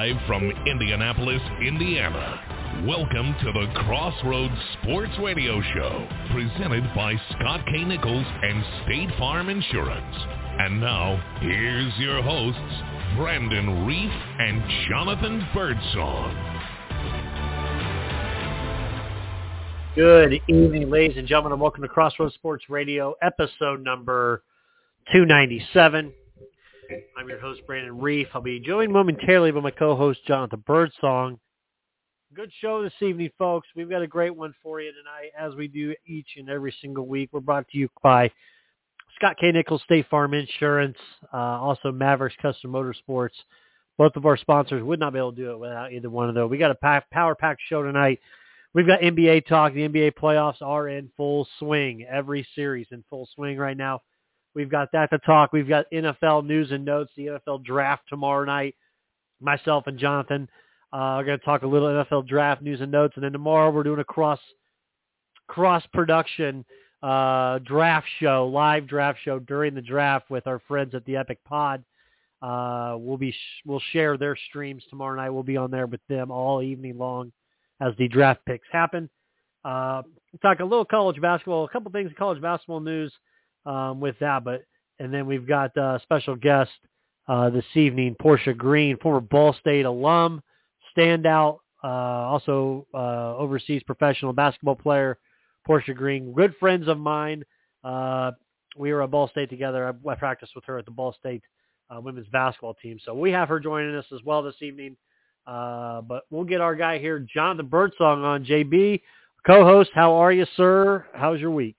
Live from Indianapolis, Indiana. Welcome to the Crossroads Sports Radio Show, presented by Scott K. Nichols and State Farm Insurance. And now, here's your hosts, Brandon Reef and Jonathan Birdsong. Good evening, ladies and gentlemen, and welcome to Crossroads Sports Radio, episode number 297. I'm your host, Brandon Reef. I'll be joined momentarily by my co-host, Jonathan Birdsong. Good show this evening, folks. We've got a great one for you tonight, as we do each and every single week. We're brought to you by Scott K. Nichols, State Farm Insurance, also Mavericks Custom Motorsports. Both of our sponsors would not be able to do it without either one of those. We got a power-packed show tonight. We've got NBA talk. The NBA playoffs are in full swing. Every series in full swing right now. We've got that to talk. We've got NFL news and notes, the NFL draft tomorrow night. Myself and Jonathan are going to talk a little NFL draft news and notes. And then tomorrow we're doing a cross-production draft show, live draft show during the draft with our friends at the Epic Pod. We'll share their streams tomorrow night. We'll be on there with them all evening long as the draft picks happen. We'll talk a little college basketball, a couple things in college basketball news with that. And then we've got a special guest this evening, Portia Green, former Ball State alum, standout, also overseas professional basketball player, Portia Green, good friends of mine. We were at Ball State together. I practiced with her at the Ball State women's basketball team. So we have her joining us as well this evening. But we'll get our guy here, Jonathan Birdsong, on. JB, co-host, how are you, sir? How's your week?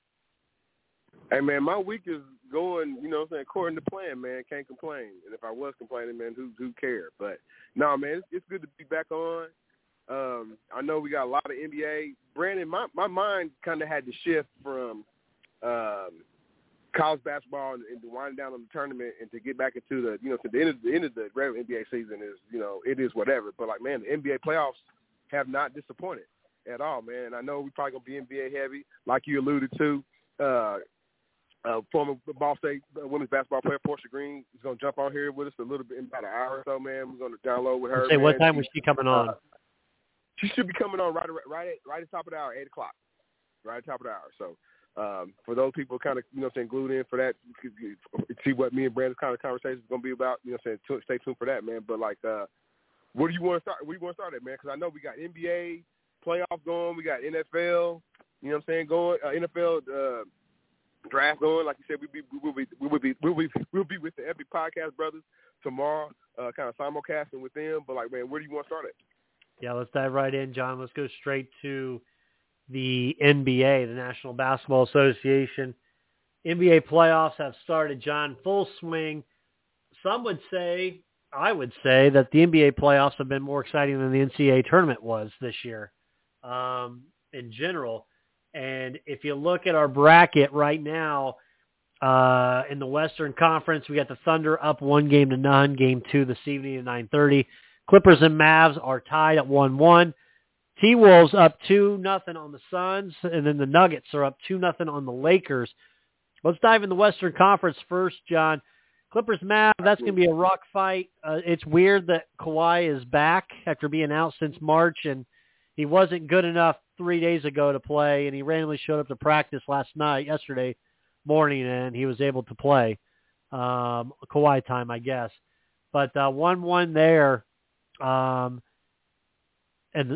Hey, man, my week is going, according to plan, man. Can't complain. And if I was complaining, man, who cared? But, no, man, it's good to be back on. I know we got a lot of NBA. Brandon, my mind kind of had to shift from college basketball and winding down on the tournament and to get back into the, to the end of the regular NBA season is, it is whatever. But, like, man, the NBA playoffs have not disappointed at all, man. And I know we're probably going to be NBA heavy, like you alluded to. Former Ball State women's basketball player Portia Green is going to jump on here with us a little bit in about an hour or so, man. We're going to download with her. Say, what time was she coming on? She should be coming on right at the top of the hour, 8 o'clock, right at the top of the hour. So for those people kind of, glued in for that, you could see what me and Brandon's kind of conversation is going to be about, stay tuned for that, man. But, like, where do you want to start? Where do you want to start at, man? Because I know we got NBA playoff going. We got NFL, going. NFL draft going. Like you said, we'll be with the Epic Podcast brothers tomorrow, kind of simulcasting with them. But, like, man, where do you want to start at? Yeah, let's dive right in, John. Let's go straight to the NBA, the National Basketball Association. NBA playoffs have started, John, full swing. Some would say, I would say, that the NBA playoffs have been more exciting than the NCAA tournament was this year in general. And if you look at our bracket right now, in the Western Conference, we got the Thunder up 1-0, Game 2 this evening at 9:30. Clippers and Mavs are tied at 1-1. T-Wolves up 2-0 on the Suns, and then the Nuggets are up 2-0 on the Lakers. Let's dive in the Western Conference first, John. Clippers Mavs, that's going to be a rock fight. It's weird that Kawhi is back after being out since March, and he wasn't good enough 3 days ago to play, and he randomly showed up to practice yesterday morning, and he was able to play. Kawhi time, I guess. But 1-1 there. And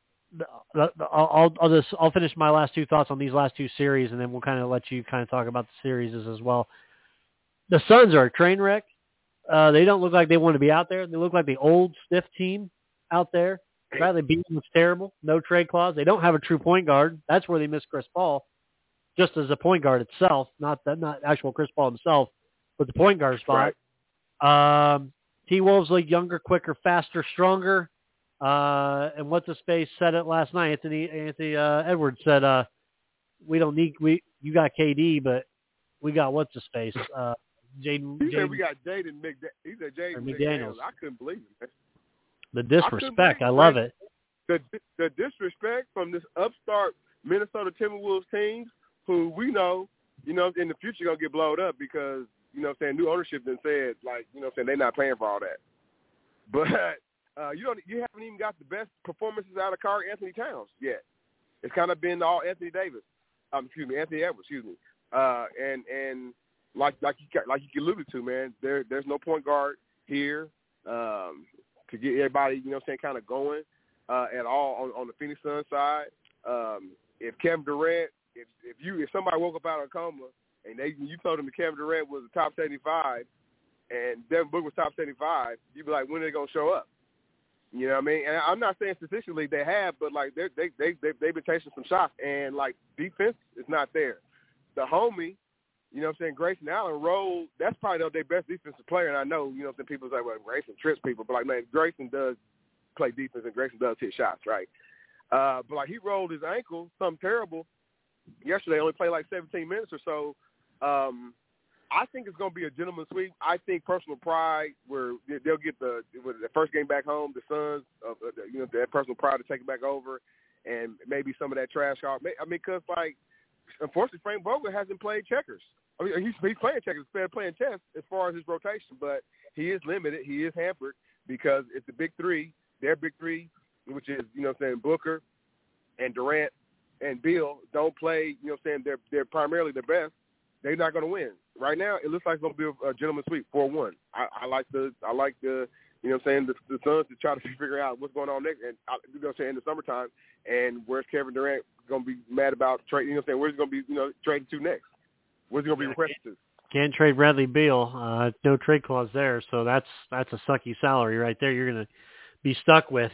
I'll finish my last two thoughts on these last two series, and then we'll kind of let you kind of talk about the series as well. The Suns are a train wreck. They don't look like they want to be out there. They look like the old stiff team out there. Bradley Beal looks terrible. No trade clause. They don't have a true point guard. That's where they miss Chris Paul, just as a point guard itself, not actual Chris Paul himself, but the point guard spot. Right. T-Wolves look younger, quicker, faster, stronger. And what's his face said it last night. Anthony Edwards said, "We don't need you got KD, but we got what's his face." Jaden. He said we got Jaden McDaniels. I couldn't believe it. The disrespect, I love it. The disrespect from this upstart Minnesota Timberwolves team, who we know, in the future gonna get blowed up because new ownership then said they're not paying for all that. But you haven't even got the best performances out of Karl Anthony Towns yet. It's kind of been all Anthony Edwards. And like you alluded to, man, there's no point guard here to get everybody, kind of going at all on the Phoenix Suns side. If Kevin Durant, if somebody woke up out of a coma and you told them that Kevin Durant was a top 75 and Devin Booker was top 75, you'd be like, when are they gonna show up? You know what I mean? And I'm not saying statistically they have, but like they've been taking some shots, and like defense is not there. The homie, Grayson Allen rolled. That's probably their best defensive player. And I know, people say, well, Grayson trips people, but like, man, Grayson does play defense and Grayson does hit shots, right? But like he rolled his ankle, something terrible. Yesterday, only played like 17 minutes or so. I think it's going to be a gentleman's sweep. I think personal pride, where they'll get the first game back home, the Suns, that personal pride to take it back over, and maybe some of that trash talk. I mean, because like, unfortunately, Frank Vogel hasn't played checkers. I mean, he's playing checkers instead of playing chess as far as his rotation, but he is limited. He is hampered because it's the big three, their big three, which is Booker and Durant and Beal don't play. They're primarily the best. They're not going to win. Right now, it looks like it's going to be a gentleman's sweep 4-1. I like the the Suns to try to figure out what's going on next, and in the summertime, and where's Kevin Durant going to be mad about trading? Where's he going to be trading to next? Where's he going to be requested to? Can't trade Bradley Beal. No trade clause there, so that's a sucky salary right there. You're going to be stuck with.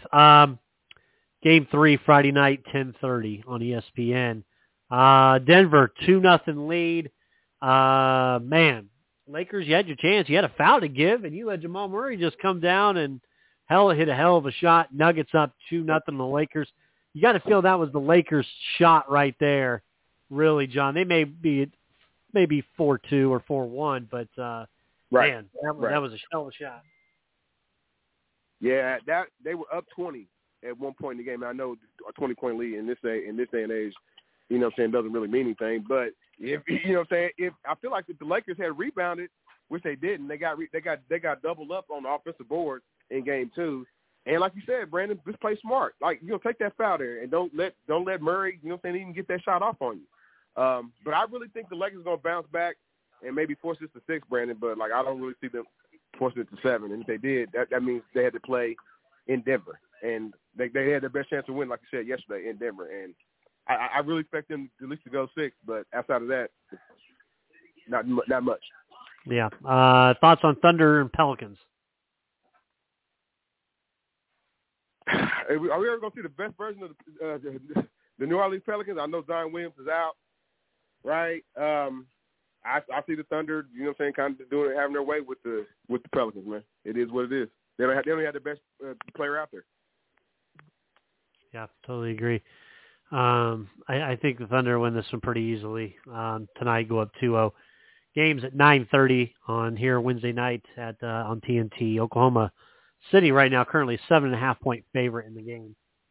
Game 3 Friday night, 10:30 on ESPN. Denver 2-0 lead. Man, Lakers, you had your chance. You had a foul to give, and you let Jamal Murray just come down and hit a hell of a shot. Nuggets up 2-0 on the Lakers. You got to feel that was the Lakers' shot right there, really, John. They may be maybe 4-2 or 4-1, but right. Man, that was a hell of a shot. Yeah, that they were up 20 at one point in the game. I know a 20-point lead in this day and age, doesn't really mean anything. But if I feel like if the Lakers had rebounded, which they didn't, they got doubled up on the offensive board in game 2. And like you said, Brandon, just play smart. Like, take that foul there and don't let Murray, even get that shot off on you. But I really think the Lakers are going to bounce back and maybe force this to 6, Brandon. But like, I don't really see them forcing it to 7. And if they did, that means they had to play in Denver, and they had their best chance to win, like you said yesterday, in Denver. And I really expect them at least to go 6, but outside of that, not much. Yeah. Thoughts on Thunder and Pelicans? Are we ever going to see the best version of the New Orleans Pelicans? I know Zion Williams is out, right? I see the Thunder, kind of doing it, having their way with the Pelicans, man. It is what it is. They don't have the best player out there. Yeah, totally agree. I think the Thunder win this one pretty easily. Tonight, go up 2-0. Games at 9:30 on here Wednesday night on TNT. Oklahoma City right now currently 7.5-point favorite in the game.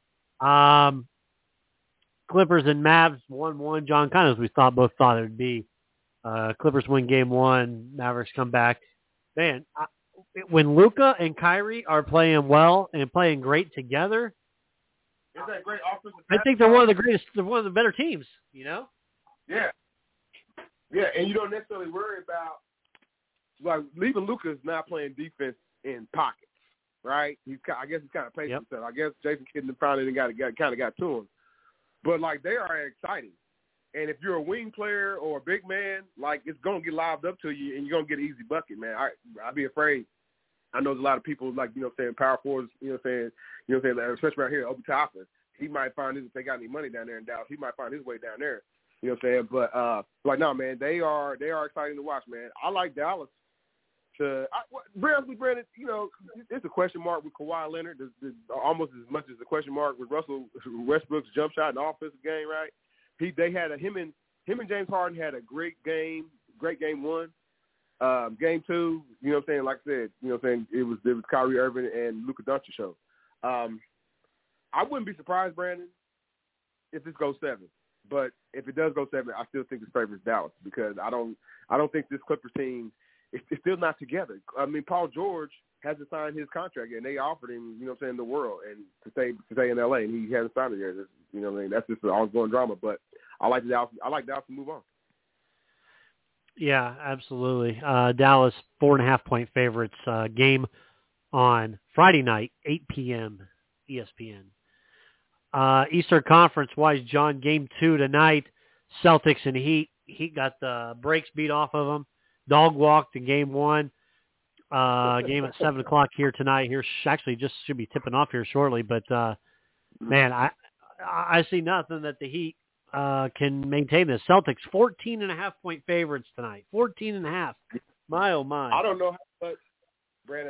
Clippers and Mavs 1-1. John, kind of as we both thought it would be. Clippers win game 1. Mavericks come back. Man, when Luka and Kyrie are playing well and playing great together, isn't that great offensive? I think they're one of the greatest. They're one of the better teams. Yeah. Yeah, and you don't necessarily worry about like leaving Luka not playing defense in pockets, right? I guess he's kind of pacing himself. I guess Jason Kidd finally got to him, but like they are exciting. And if you're a wing player or a big man, like it's gonna get lived up to you, and you're gonna get an easy bucket, man. I'd be afraid. I know there's a lot of people like power forwards, especially right here, Obi Toppin. He might find if they got any money down there in Dallas, he might find his way down there. You know what I'm saying? But no, man, they are exciting to watch, man. I like Dallas. Brandon, it's a question mark with Kawhi Leonard, almost as much as a question mark with Russell Westbrook's jump shot in the offensive game, right? They had him and James Harden had a great game 1. Game 2, like I said, it was Kyrie Irving and Luka Doncic show. I wouldn't be surprised, Brandon, if this goes 7. But if it does go 7, I still think this favors Dallas because I don't think this Clippers team it's still not together. I mean, Paul George hasn't signed his contract yet, and they offered him, the world and to stay in L.A., and he hasn't signed it yet. That's just an ongoing drama. But I like Dallas to move on. Yeah, absolutely. Dallas 4.5-point favorites. Game on Friday night, 8 p.m. ESPN. Eastern Conference-wise, John, Game 2 tonight, Celtics and Heat. Heat got the brakes beat off of them. Dog walked in Game 1. Game at 7 o'clock here tonight. Here actually just should be tipping off here shortly. But, man, I see nothing that the Heat can maintain this. Celtics, 14.5-point favorites tonight. 14.5. My, oh, my. I don't know how much, Brandon,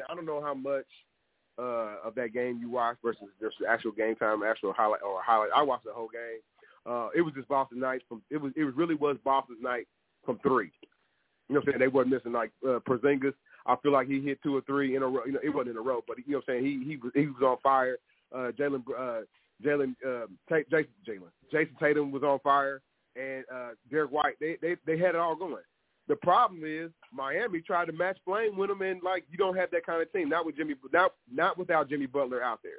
of that game you watched versus the actual game time, actual highlight. I watched the whole game. It was just Boston night. It really was Boston's night from 3. You know what I'm saying? They wasn't missing like Porzingis. I feel like he hit 2 or 3 in a row. It wasn't in a row, but you know what I'm saying? He was on fire. Jason Tatum was on fire, and Derek White. They had it all going. The problem is Miami tried to match flame with them, and like you don't have that kind of team. Not without Jimmy Butler out there.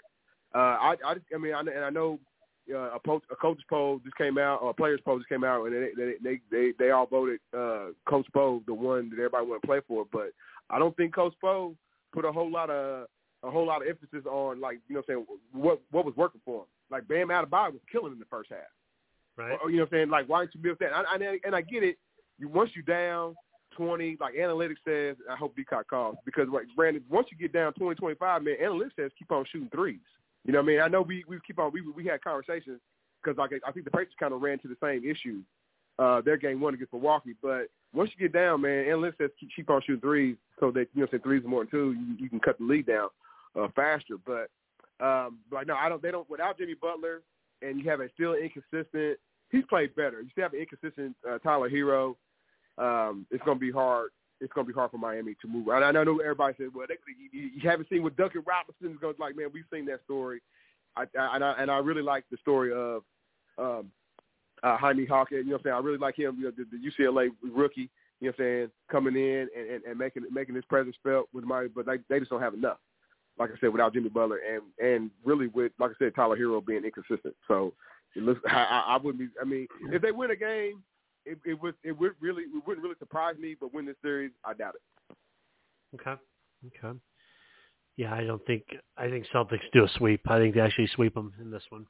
I know a coach's poll just came out, or a players' poll just came out, and they all voted Coach Poe the one that everybody wanted to play for. But I don't think Coach Poe put a whole lot of emphasis on what was working for him. Like Bam Adebayo was killing in the first half. Right. Or, you know what I'm saying? Like why don't you build that? And I get it. Once you're down 20, like analytics says, I hope D-Cock calls because like Brandon, once you get down 20, 25, man, analytics says keep on shooting threes. You know what I mean? I know we had conversations because like I think the Patriots kind of ran to the same issue their game 1 against Milwaukee. But once you get down, man, analytics says keep on shooting threes so that threes are more than 2, you can cut the lead down faster. But no, they don't without Jimmy Butler, and you have a still inconsistent. He's played better. You still have an inconsistent Tyler Hero. It's going to be hard. It's going to be hard for Miami to move. And I know everybody said, well, you haven't seen what Duncan Robinson is going to like. Man, we've seen that story. I really like the story of Jaime Hawk. You know what I'm saying? I really like him. The UCLA rookie. You know what I'm saying? Coming in and making his presence felt with Miami, but they just don't have enough. Like I said, without Jimmy Butler and really with, like I said, Tyler Hero being inconsistent. So it looks. I wouldn't be. I mean, if they win a game. It wouldn't really surprise me, but win this series, I doubt it. Okay. Yeah, I think Celtics do a sweep. I think they actually sweep them in this one.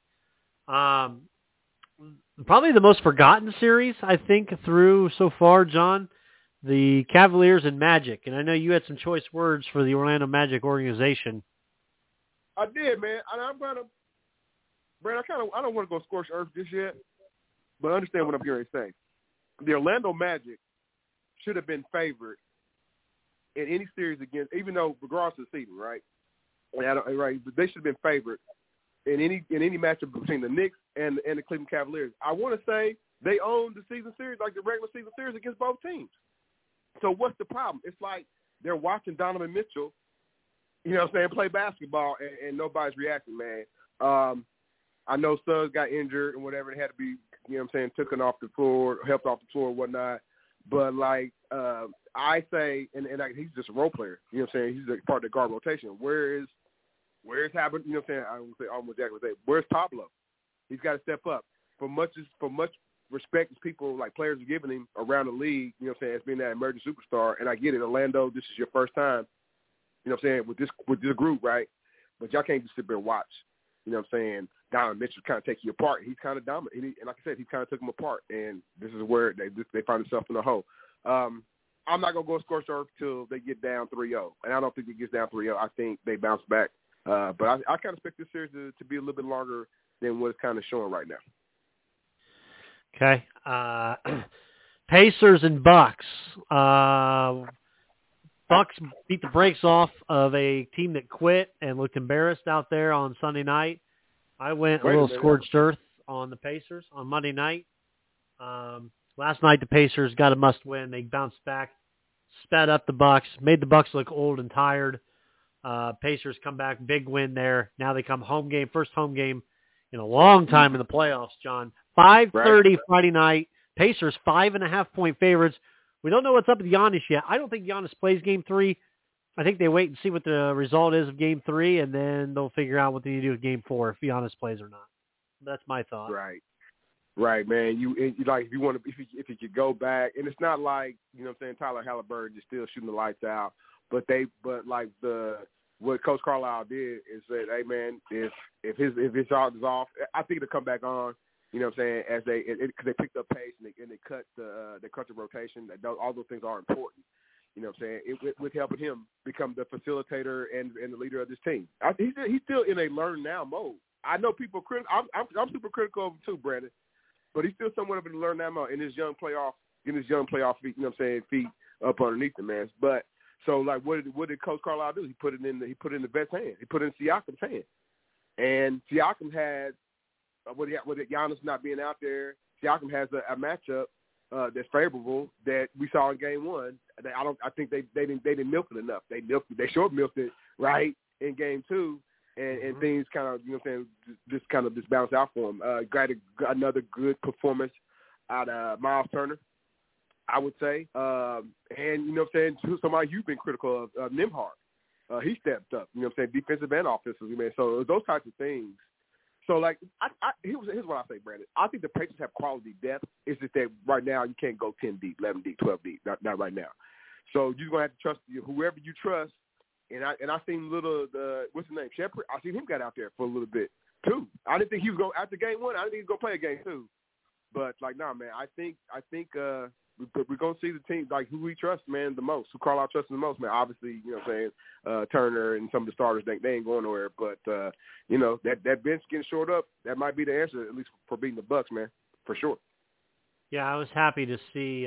Probably the most forgotten series, I think, through so far, John, the Cavaliers and Magic. And I know you had some choice words for the Orlando Magic organization. I did, man. Brad, I don't want to go scorch earth just yet, but understand what I'm going to say. The Orlando Magic should have been favored in any series against, even though regardless of the seeding, right? Right, but they should have been favored in any matchup between the Knicks and the Cleveland Cavaliers. I want to say they owned the season series, like the regular season series against both teams. So what's the problem? It's like they're watching Donovan Mitchell, you know what I'm saying, play basketball, and nobody's reacting, man. I know Suggs got injured and whatever. It had to be, you know what I'm saying, taken off the floor, helped off the floor and whatnot. But, like, I say, and he's just a role player. You know what I'm saying? He's a part of the guard rotation. Where's Habert? You know what I'm saying? I would say almost exactly say. Where's Pablo? He's got to step up. For much respect as people, like players, are giving him around the league, you know what I'm saying, as being that emerging superstar. And I get it. Orlando, this is your first time, you know what I'm saying, with this group, right? But y'all can't just sit there and watch. You know what I'm saying? Donovan Mitchell kind of take you apart. He's kind of dominant. And like I said, he kind of took him apart. And this is where they find themselves in a hole. I'm not going to go scorched earth till they get down 3-0. And I don't think it gets down 3-0. I think they bounce back. But I kind of expect this series to be a little bit longer than what it's kind of showing right now. Okay. Pacers and Bucks. Bucks beat the brakes off of a team that quit and looked embarrassed out there on Sunday night. I went a little scorched earth on the Pacers on Monday night. Last night the Pacers got a must-win. They bounced back, sped up the Bucks, made the Bucks look old and tired. Pacers come back, big win there. Now they come home game, first home game in a long time in the playoffs, John. 5:30 Friday night. Pacers 5.5-point favorites. We don't know what's up with Giannis yet. I don't think Giannis plays Game 3. I think they wait and see what the result is of Game 3, and then they'll figure out what they need to do with Game 4 if Giannis plays or not. That's my thought. Right, man. You like if you want to if you could go back, and it's not like Tyler Halliburton just still shooting the lights out, but what Coach Carlisle did is said, hey man, if his shot is off, I think it'll come back on. As because they picked up pace and they cut the rotation. All those things are important. With helping him become the facilitator and the leader of this team. He's still in a learn now mode. I know people critical. I'm super critical of him too, Brandon. But he's still somewhat of a learn now mode in his young playoff feet. Feet up underneath him, man. But so like, what did Coach Carlisle do? He put it in the best hand. He put it in Siakam's hand, and Siakam had with Giannis not being out there. Siakam has a matchup that's favorable that we saw in Game 1. I think they didn't milk it enough. They short milked it right in Game 2, and things kind of just bounced out for him. Got another good performance out of Miles Turner, I would say, and somebody you've been critical of, Nembhard. He stepped up. Defensive and offensively, man. So those types of things. So, like, here's what I say, Brandon. I think the Patriots have quality depth. It's just that right now you can't go 10 deep, 11 deep, 12 deep. Not right now. So you're going to have to trust whoever you trust. And I seen what's his name, Shepard? I seen him got out there for a little bit, too. I didn't think he was going – after Game 1, I didn't think he was going to play a Game 2. But, like, nah, man, I think we're going to see the team, like, who we trust, man, the most, who Carlisle trusts the most, man. Obviously, Turner and some of the starters, they ain't going nowhere. But, that bench getting short up, that might be the answer, at least for beating the Bucks, man, for sure. Yeah, I was happy to see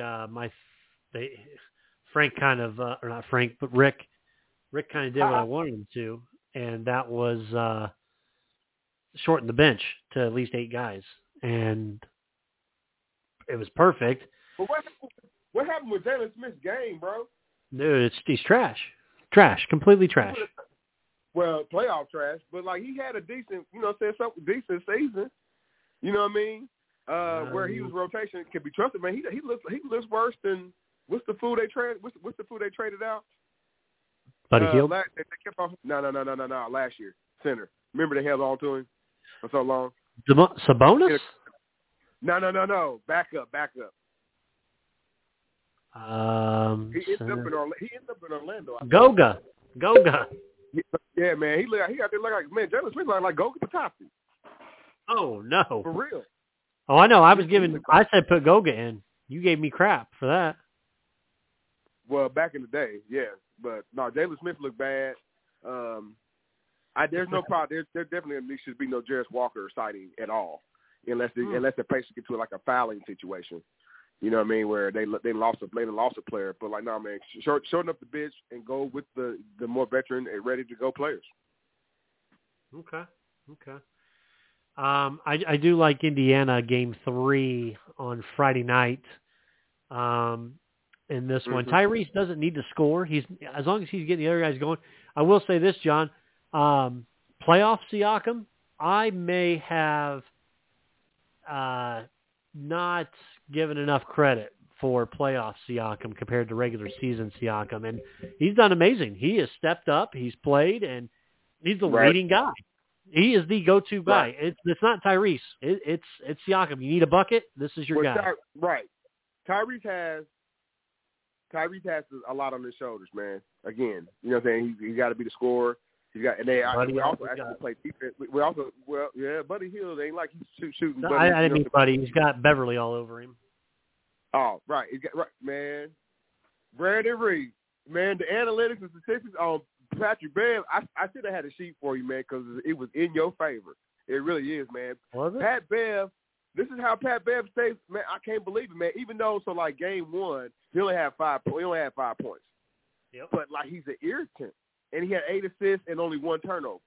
Frank kind of, or not Frank, but Rick kind of did what I wanted him to, and that was shorten the bench to at least 8 guys. And it was perfect. But what happened with Jalen Smith's game, bro? Dude, he's trash. Trash. Completely trash. Well, playoff trash, but like he had a decent, something decent season. You know what I mean? Where he was rotation can be trusted, man. He looks worse than what's the food they traded? What's the food they traded out? Buddy Hield? They kept off. No. Last year, center. Remember they held on to him for so long. Sabonis? No. Back up. He ended up in Orlando. Goga. Yeah, man. He got there like Jalen Smith like Goga Patasi. Oh no, for real. Oh, I know. I said put Goga in. You gave me crap for that. Well, back in the day, yeah. But no, Jalen Smith looked bad. There's no problem. There definitely should be no Jarris Walker sighting at all, unless the Pacers get to like a fouling situation. You know what I mean? Where they lost a player, but like, no, man, shorten up the bench and go with the more veteran and ready to go players. Okay. I do like Indiana Game 3 on Friday night. In this one, Tyrese doesn't need to score. As long as he's getting the other guys going. I will say this, John. Playoff Siakam, I may have not given enough credit for playoff Siakam compared to regular season Siakam, and he's done amazing. He has stepped up, he's played, and he's the leading guy. He is the go-to guy. Right. It's not Tyrese. It's Siakam. You need a bucket. This is your guy. Right. Tyrese has a lot on his shoulders, man. Again, you know what I'm saying? He's got to be the scorer. We also actually play defense. Buddy Hield ain't like he's shooting. No, I didn't mean Buddy. He's got Beverly all over him. Oh, right. Man. Brandon Reed. Man, the analytics and statistics on Patrick Bev, I should have had a sheet for you, man, because it was in your favor. It really is, man. Was it? Pat Bev, this is how Pat Bev stays. Man, I can't believe it, man. Even though, like, Game 1, he only had 5 points. Yep. But, like, he's an irritant. And he had 8 assists and only 1 turnover.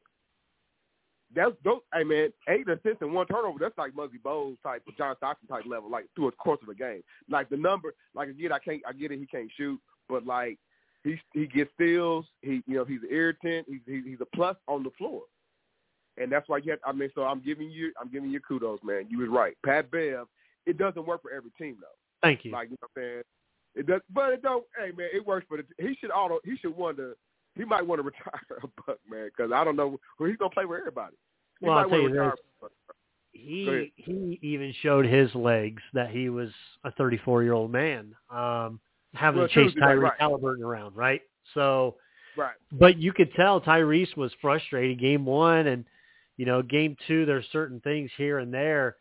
Hey, man, 8 assists and 1 turnover, that's like Muggsy Bogues type, John Stockton type level, like, through the course of a game. Like, the number, like, again, I get it, he can't shoot, but, like, he gets steals. He's an irritant. He's a plus on the floor. And that's why so I'm giving you kudos, man. You was right. Pat Bev, it doesn't work for every team, though. Thank you. Like, you know what I'm saying? It does, but it don't. Hey man, it works for the. He should want to. He might want to retire a Buck, man, because I don't know. Well, he's gonna play with everybody. Well, I'll tell you this. He even showed his legs that he was a 34-year-old man, having to chase Tyrese Halliburton around, right? So, right. But you could tell Tyrese was frustrated game one, and game two. There's certain things here and there.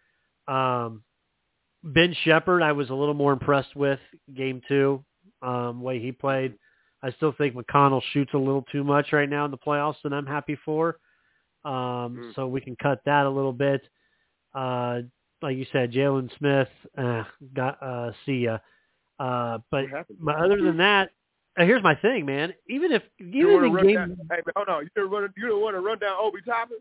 Ben Shepherd, I was a little more impressed with game two, way he played. I still think McConnell shoots a little too much right now in the playoffs, and I'm happy for. So we can cut that a little bit. Like you said, Jalen Smith, see ya. But other than that, here's my thing, man. Even in game, hey, hold on, you don't want to run down Obi Toppin?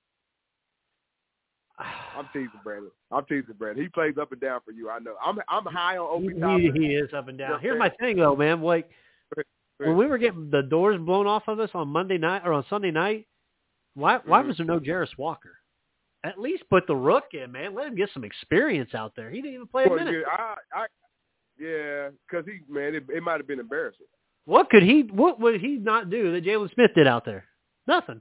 I'm teasing Brandon. He plays up and down for you. I know. I'm high on Obi Toppin. He is up and down. Here's my thing, though, man. Like when we were getting the doors blown off of us on Monday night or on Sunday night, why was there no Jarris Walker? At least put the Rook in, man. Let him get some experience out there. He didn't even play a minute. Yeah, because it might have been embarrassing. What would he not do that Jalen Smith did out there? Nothing.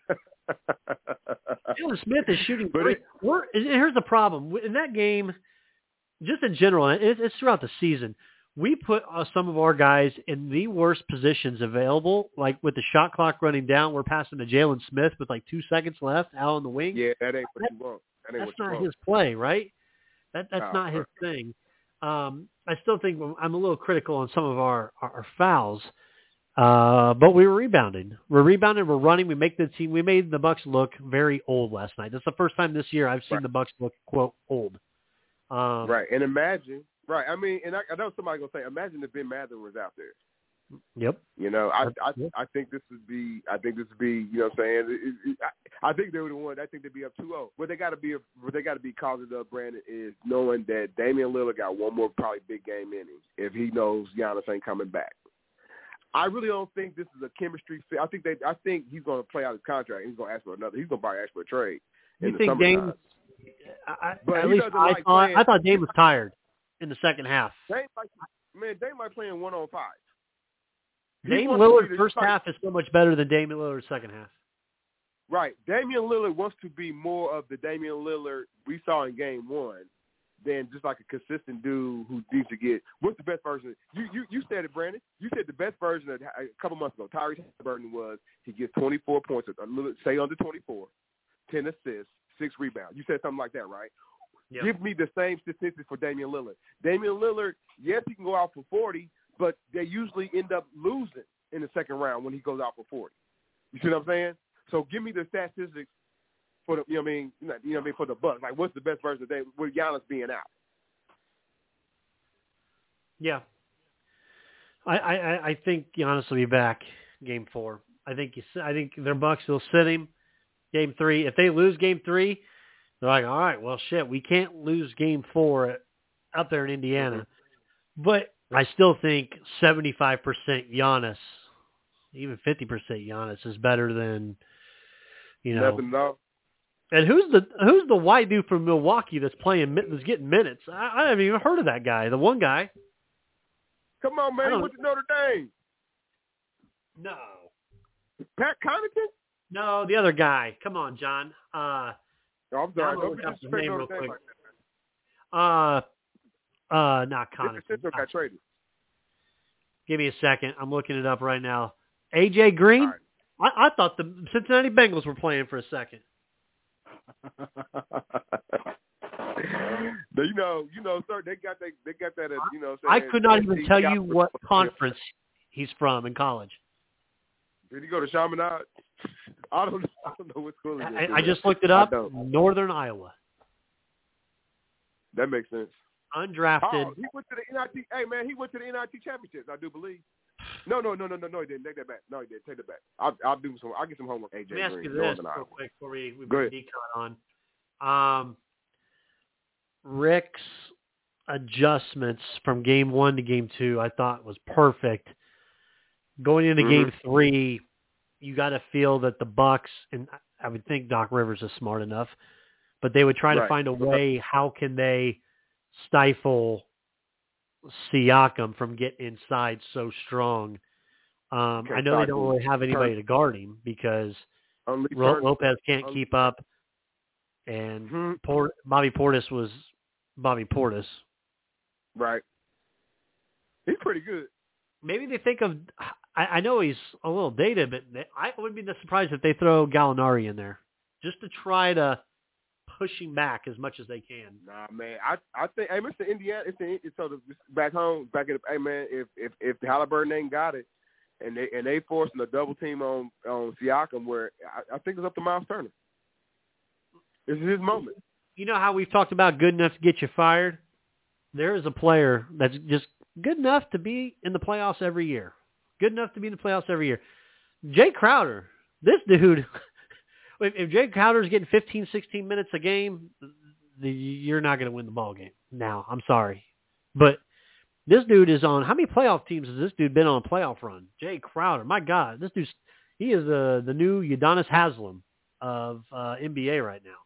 Jalen Smith is shooting three. Here's the problem. In that game, just in general, it's throughout the season, we put some of our guys in the worst positions available, like with the shot clock running down, we're passing to Jalen Smith with like 2 seconds left out on the wing. Yeah, that ain't what you want. That's not his play, right? That's not his thing. I still think I'm a little critical on some of our fouls, but we were rebounding. We're running. We make the team. We made the Bucks look very old last night. That's the first time this year I've seen the Bucks look, quote, old. Right, and imagine. Right, I mean, and I know somebody's gonna say, imagine if Ben Mather was out there. Yep. I think this would be. You know what I'm saying? I think they would have won. I think they'd be up 2-0. What they got to be causing up, Brandon, is knowing that Damian Lillard got one more probably big game in him if he knows Giannis ain't coming back. I really don't think this is a chemistry fit. I think he's going to play out his contract and he's going to ask for another. He's going to probably ask for a trade. You think Dame? I thought Dame was tired in the second half. Dame might play in 1-on-5. Dame Lillard's first half is so much better than Damian Lillard's second half. Right. Damian Lillard wants to be more of the Damian Lillard we saw in game one than just like a consistent dude who needs to get – what's the best version? You said it, Brandon. You said the best version of a couple months ago, Tyrese Halliburton was he gets 24 points, say under 24, 10 assists, 6 rebounds. You said something like that, right? Yep. Give me the same statistics for Damian Lillard. Damian Lillard, yes, he can go out for 40, but they usually end up losing in the second round when he goes out for 40. You see what I'm saying? So give me the statistics for the for the Bucks. Like, what's the best version of Damian with Giannis being out? Yeah, I think Giannis will be back game 4. I think their Bucks will sit him game 3. If they lose game 3. They're like, all right, well, shit, we can't lose game 4 up there in Indiana. Mm-hmm. But I still think 75% Giannis, even 50% Giannis is better than, Nothing else. And who's the white dude from Milwaukee that's getting minutes? I haven't even heard of that guy. The one guy. Come on, man. He went to Notre Dame. No. Pat Connaughton? No, the other guy. Come on, John. I'm sorry. Don't be disrespecting Notre Dame like that, man. Not Connaughton. Got traded. Give me a second. I'm looking it up right now. AJ Green? Right. I thought the Cincinnati Bengals were playing for a second. Sir, they got that. I could not even tell you what conference he's from in college. Did he go to Chaminade? I don't know what school he is. I just looked it up. Northern Iowa. That makes sense. Undrafted. Oh, he went to the NIT. Hey, man, he went to the NIT championships, I do believe. No, he didn't. Take that back. No, he didn't. Take that back. I'll get some homework. AJ Let me ask you this real quick before we bring Decon on. Rick's adjustments from game 1 to game 2, I thought was perfect. Going into game 3, you got to feel that the Bucks, and I would think Doc Rivers is smart enough, but they would try to find a way. How can they stifle Siakam from getting inside so strong. I know they don't really have anybody to guard him because Lopez can't keep up, and Bobby Portis was Bobby Portis. Right. He's pretty good. Maybe they think of – I know he's a little dated, but I wouldn't be surprised if they throw Gallinari in there just to try to push him back as much as they can. Nah, man. I think – hey, Mr. Indiana, it's sort of back home, hey, man, if Halliburton ain't got it and they forcing a double team on Siakam, where I think it's up to Miles Turner. This is his moment. You know how we've talked about good enough to get you fired? There is a player that's just good enough to be in the playoffs every year. Good enough to be in the playoffs every year. Jay Crowder, this dude, if Jay Crowder's getting 15, 16 minutes a game, you're not going to win the ball game. Now, I'm sorry. But this dude is on, how many playoff teams has this dude been on a playoff run? Jay Crowder, my God, this dude's, he is the new Udonis Haslem of NBA right now.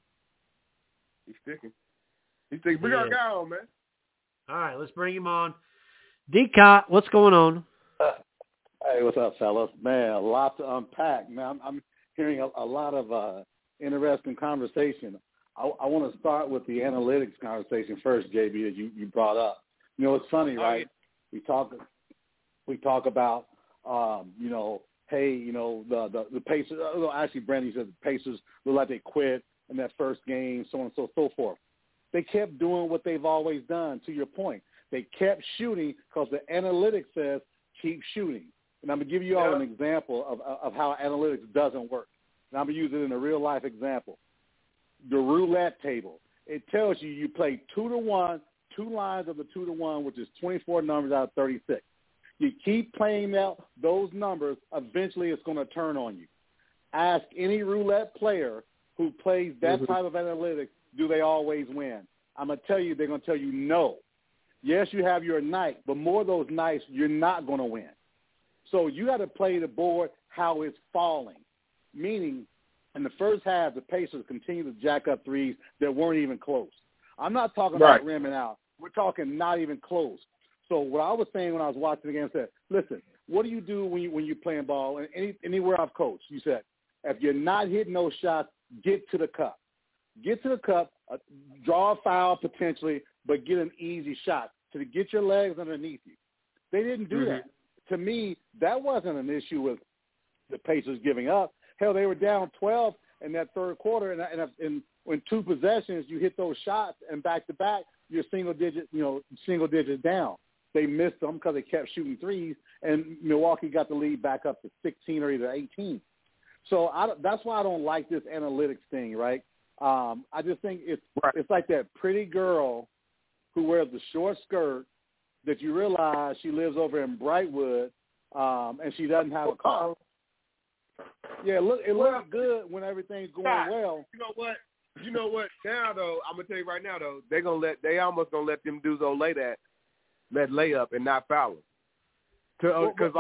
He's sticking. Bring our guy on, man. All right, let's bring him on. D-Cot, what's going on? Hey, what's up, fellas? Man, a lot to unpack. Man, I'm hearing a lot of interesting conversation. I want to start with the analytics conversation first, JB, that you brought up. You know, it's funny, right? We talk about, hey, the Pacers. Actually, Brandon said the Pacers look like they quit in that first game, so on and so forth. They kept doing what they've always done, to your point. They kept shooting because the analytics says keep shooting. And I'm going to give you all an example of how analytics doesn't work. And I'm going to use it in a real-life example. The roulette table. It tells you play 2-to-1, 2 lines of the 2-to-1, which is 24 numbers out of 36. You keep playing out those numbers, eventually it's going to turn on you. Ask any roulette player who plays that type of analytics, do they always win? I'm going to tell you, they're going to tell you no. Yes, you have your night, but more of those nights, you're not going to win. So you got to play the board how it's falling, meaning in the first half, the Pacers continue to jack up threes that weren't even close. I'm not talking about rimming out. We're talking not even close. So what I was saying when I was watching the game, I said, listen, what do you do when you're playing ball? And anywhere I've coached, you said, if you're not hitting those shots, get to the cup. Get to the cup, draw a foul potentially, but get an easy shot to get your legs underneath you. They didn't do that. To me, that wasn't an issue with the Pacers giving up. Hell, they were down 12 in that third quarter, and when 2 possessions, you hit those shots, and back-to-back, you're single digits down. They missed them because they kept shooting threes, and Milwaukee got the lead back up to 16 or either 18. So that's why I don't like this analytics thing, right? I just think it's like that pretty girl who wears the short skirt that you realize she lives over in Brightwood, and she doesn't have a car. Yeah, it looks good when everything's going well. You know what? Now though, I'm gonna tell you right now though, they almost gonna let them dudes let layup and not foul them. Because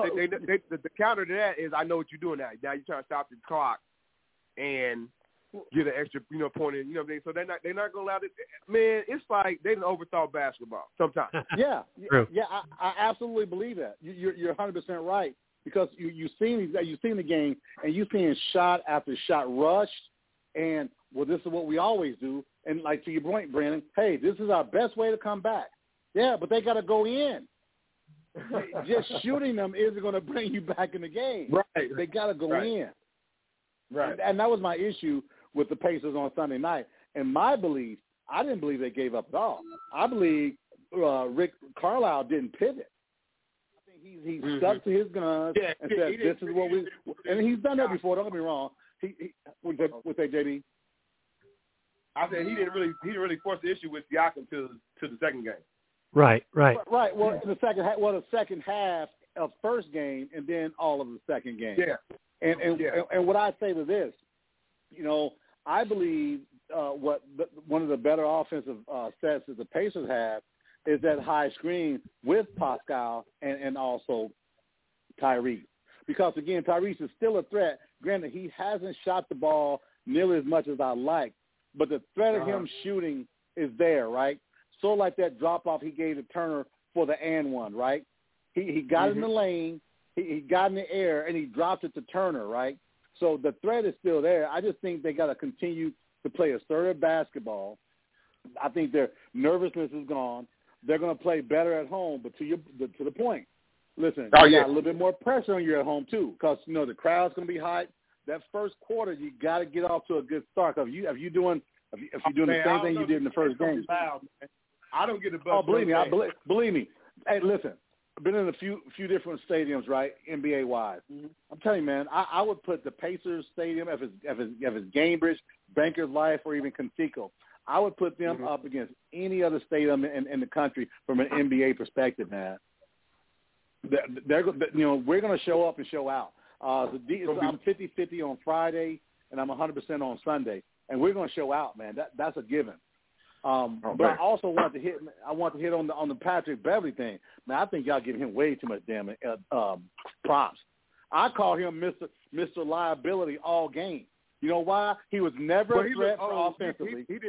the counter to that is I know what you're doing now. Now you're trying to stop the clock and get an extra point in. You know what I mean? So they're not gonna allow it. Man, it's like they done overthought basketball sometimes. Yeah, I absolutely believe that. You're 100% right. Because you've seen the game, and you're seeing shot after shot rushed, and, well, this is what we always do. And, like, to your point, Brandon, hey, this is our best way to come back. Yeah, but they got to go in. Just shooting them isn't going to bring you back in the game. Right. They got to go in. Right. And that was my issue with the Pacers on Sunday night. And my belief, I didn't believe they gave up at all. I believe Rick Carlisle didn't pivot. He stuck to his guns and said, "This is what we." And he's done that before. Don't get me wrong. He with that JD. I said he didn't really force the issue with Siakam to the second game. Right. Well, in the second half of first game, and then all of the second game. Yeah. And what I say to this, I believe one of the better offensive sets that the Pacers have is that high screen with Pascal and also Tyrese. Because, again, Tyrese is still a threat. Granted, he hasn't shot the ball nearly as much as I like, but the threat of him shooting is there, right? sort of like that drop-off he gave to Turner for the and one, right? He got in the lane, he got in the air, and he dropped it to Turner, right? So the threat is still there. I just think they got to continue to play assertive basketball. I think their nervousness is gone. They're going to play better at home, but to the point, listen, you got a little bit more pressure on you at home too, because the crowd's going to be hot. That first quarter, you got to get off to a good start. If you're doing the same thing you did in the first game, I don't get the buzz. Oh, believe me. Hey, listen, I've been in a few different stadiums, right? NBA wise. I'm telling you, man, I would put the Pacers Stadium if it's Gainbridge, Bankers Life, or even Conseco. I would put them up against any other stadium in the country from an NBA perspective, man. We're going to show up and show out. I'm 50-50 on Friday, and I'm 100% on Sunday, and we're going to show out, man. That's a given. But I also want to hit on the Patrick Beverly thing. Man, I think y'all giving him way too much damn props. I call him Mr. Liability all game. You know why? He was never a threat offensively. He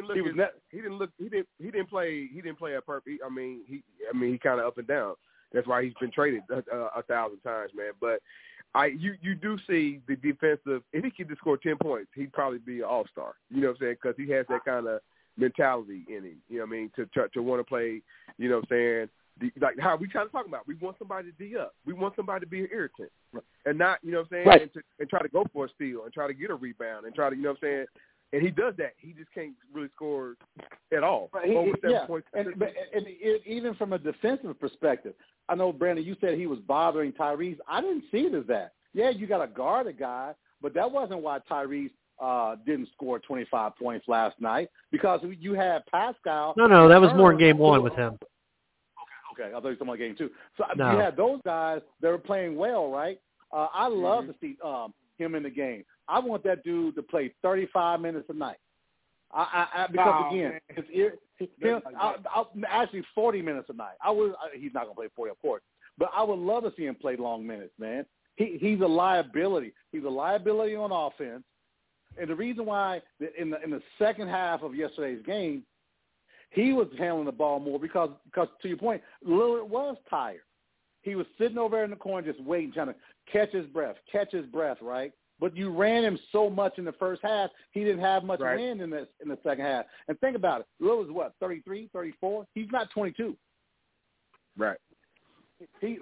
didn't play at perfect. I mean, he kind of up and down. That's why he's been traded 1,000 times, man. But you do see the defensive. If he could just score 10 points, he'd probably be an all-star. You know what I'm saying? Because he has that kind of mentality in him. You know what I mean? To want to play. You know what I'm saying? Like how we kind of talking about. We want somebody to D up. We want somebody to be an irritant, and not, you know what I'm saying, right, and try to go for a steal and try to get a rebound and try to, you know what I'm saying. And he does that. He just can't really score at all. Right. And even from a defensive perspective, I know, Brandon, you said he was bothering Tyrese. I didn't see it as that. Yeah, you got to guard a guy, but that wasn't why Tyrese didn't score 25 points last night, because you had Pascal. No, that was more in game one with him. Okay, I thought you were talking about game two. So you had those guys that were playing well, right? I love to see him in the game. I want that dude to play 35 minutes a night. Actually 40 minutes a night. He's not going to play 40, of course, but I would love to see him play long minutes, man. He's a liability. He's a liability on offense. And the reason why in the second half of yesterday's game, he was handling the ball more because to your point, Lillard was tired. He was sitting over there in the corner just waiting, trying to catch his breath, right? But you ran him so much in the first half, he didn't have much wind in the second half. And think about it. Lillard's what, 33, 34? He's not 22. Right. He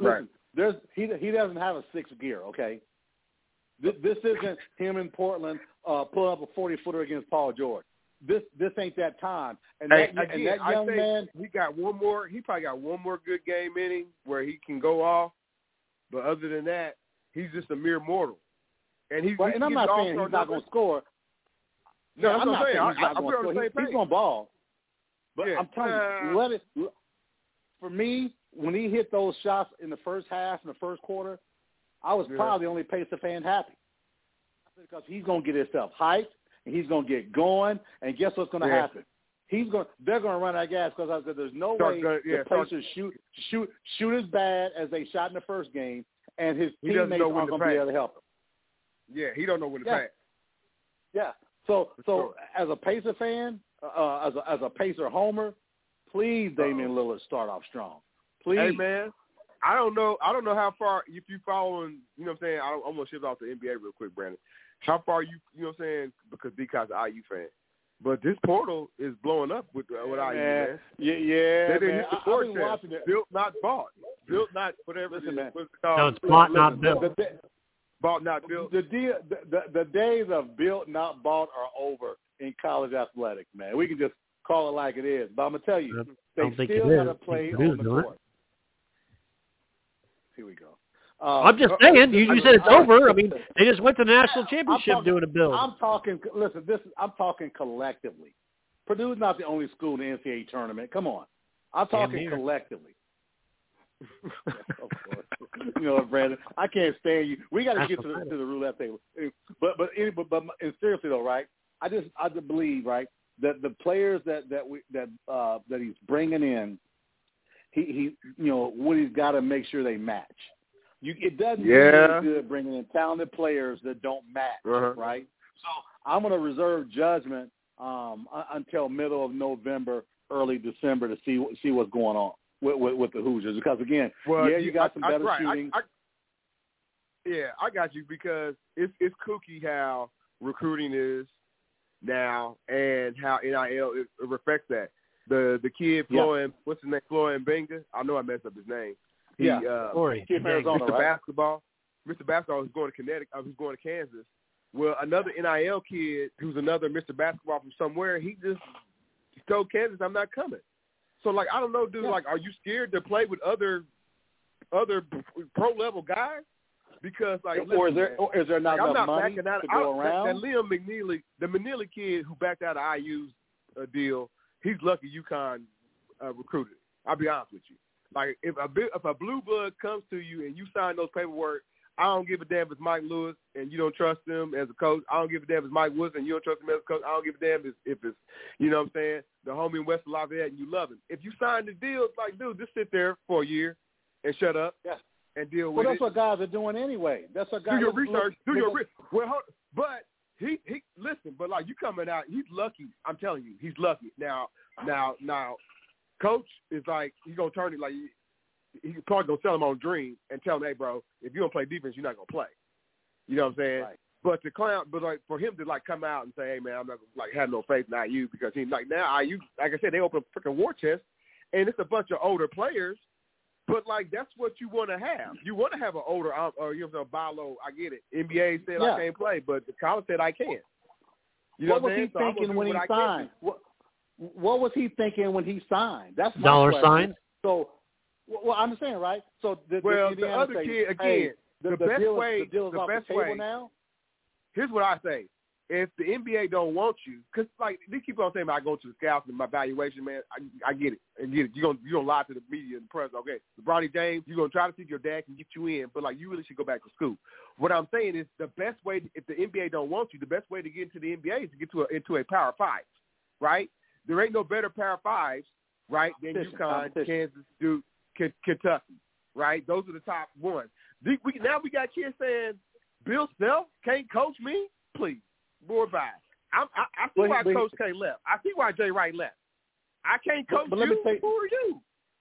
doesn't have a sixth gear, okay? This isn't him in Portland pulling up a 40-footer against Paul George. This ain't that time. And that young man, he probably got one more good game in him where he can go off. But other than that, he's just a mere mortal. And I'm not saying he's not going to score. No, I'm not saying he's not going to score. He's going to ball. But I'm telling you, for me, when he hit those shots in the first half, in the first quarter, I was probably the only Pacer fan happy. Because he's going to get himself hyped, and he's going to get going, and guess what's going to happen? They're going to run out of gas because there's no way the Pacers shoot as bad as they shot in the first game, and his teammates aren't going to be able to help him. Yeah, he don't know when to pass. Yeah. So as a Pacer fan, as a Pacer homer, please, Damian Lillard, start off strong. Please. Hey, man, I don't know how far, if you following, you know what I'm saying, I'm going to shift off the NBA real quick, Brandon. How far you know what I'm saying, because DK's an IU fan. But this portal is blowing up with IU, man. Yeah, they didn't hit the board watching it. Built, not bought. Built, not whatever. Listen, man. No, it's bought, not built. Bought, not built. The days of built, not bought are over in college athletics, man. We can just call it like it is. But I'm going to tell you, they still got to play on the court. Here we go. I'm just saying. You said it's over. I mean, they just went to the national championship doing a build. I'm talking collectively. Purdue's not the only school in the NCAA tournament. Come on. I'm talking collectively. Of course. You know what, Brandon? I can't stand you. We got to get to the roulette table. But seriously though, right? I just believe, right, that the players that he's bringing in, he what he's got to make sure they match. It doesn't do really good bringing in talented players that don't match, right? So I'm going to reserve judgment until middle of November early December to see what's going on with the Hoosiers, because again, you got some better shooting. I got you, because it's kooky how recruiting is now and how NIL it reflects that. The kid Floyd, what's his name? Floyd Benga. I know I messed up his name. Kid from Arizona, Mr. Basketball is going to Connecticut. Who's going to Kansas. Well, another NIL kid who's another Mr. Basketball from somewhere, he just told Kansas, I'm not coming. So, like, I don't know, dude. Like, are you scared to play with other pro level guys? Because, like, or is there not enough money to go around? That Liam McNeely, the McNeely kid who backed out of IU's deal, he's lucky UConn recruited him. I'll be honest with you. Like, if a blue blood comes to you and you sign those paperwork, I don't give a damn if it's Mike Lewis and you don't trust him as a coach. I don't give a damn if it's Mike Woodson and you don't trust him as a coach. I don't give a damn if it's, you know what I'm saying, the homie in West Lafayette and you love him. If you sign the deal, it's like, dude, just sit there for a year and shut up and deal with it. Well, that's what guys are doing anyway. That's what guys do your research. Well, but he listen, but like you coming out, he's lucky. I'm telling you, he's lucky. Now, coach is like, he's going to turn it like, he's probably going to sell him on dream and tell him, hey, bro, if you don't play defense, you're not going to play. You know what I'm saying? Right. But like for him to like come out and say, hey, man, I'm not going to like have no faith in IU, because he's like, now IU, like I said, they open a freaking war chest and it's a bunch of older players. But like, that's what you want to have. You want to have an older, you know, Balo. I get it. NBA said I can't play, but the college said I can. You know what was he thinking when he signed? What was he thinking when he signed? That's my dollar question. sign. So, well, I'm saying, right? So the other kid again, the best way now. Here's what I say: if the NBA don't want you, because like they keep on saying, I go to the scouts and my valuation, man. I get it. You're gonna lie to the media and the press. Okay, Bronny James, you're gonna try to see if your dad can get you in, but like you really should go back to school. What I'm saying is the best way, if the NBA don't want you, the best way to get into the NBA is to get into a Power 5, right? There ain't no better Power 5s, right, than UConn, Kansas, Duke, Kentucky, right? Those are the top ones. Now we got kids saying, Bill Self can't coach me? Please, boy, bye. I see why Coach K left. I see why Jay Wright left. I can't coach you. Who are you?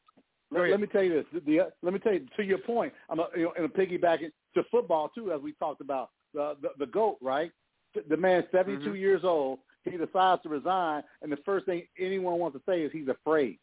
Let me tell you this. Let me tell you, to your point, I'm piggybacking to football, too, as we talked about, the GOAT, right? The man's 72 years old. He decides to resign, and the first thing anyone wants to say is he's afraid.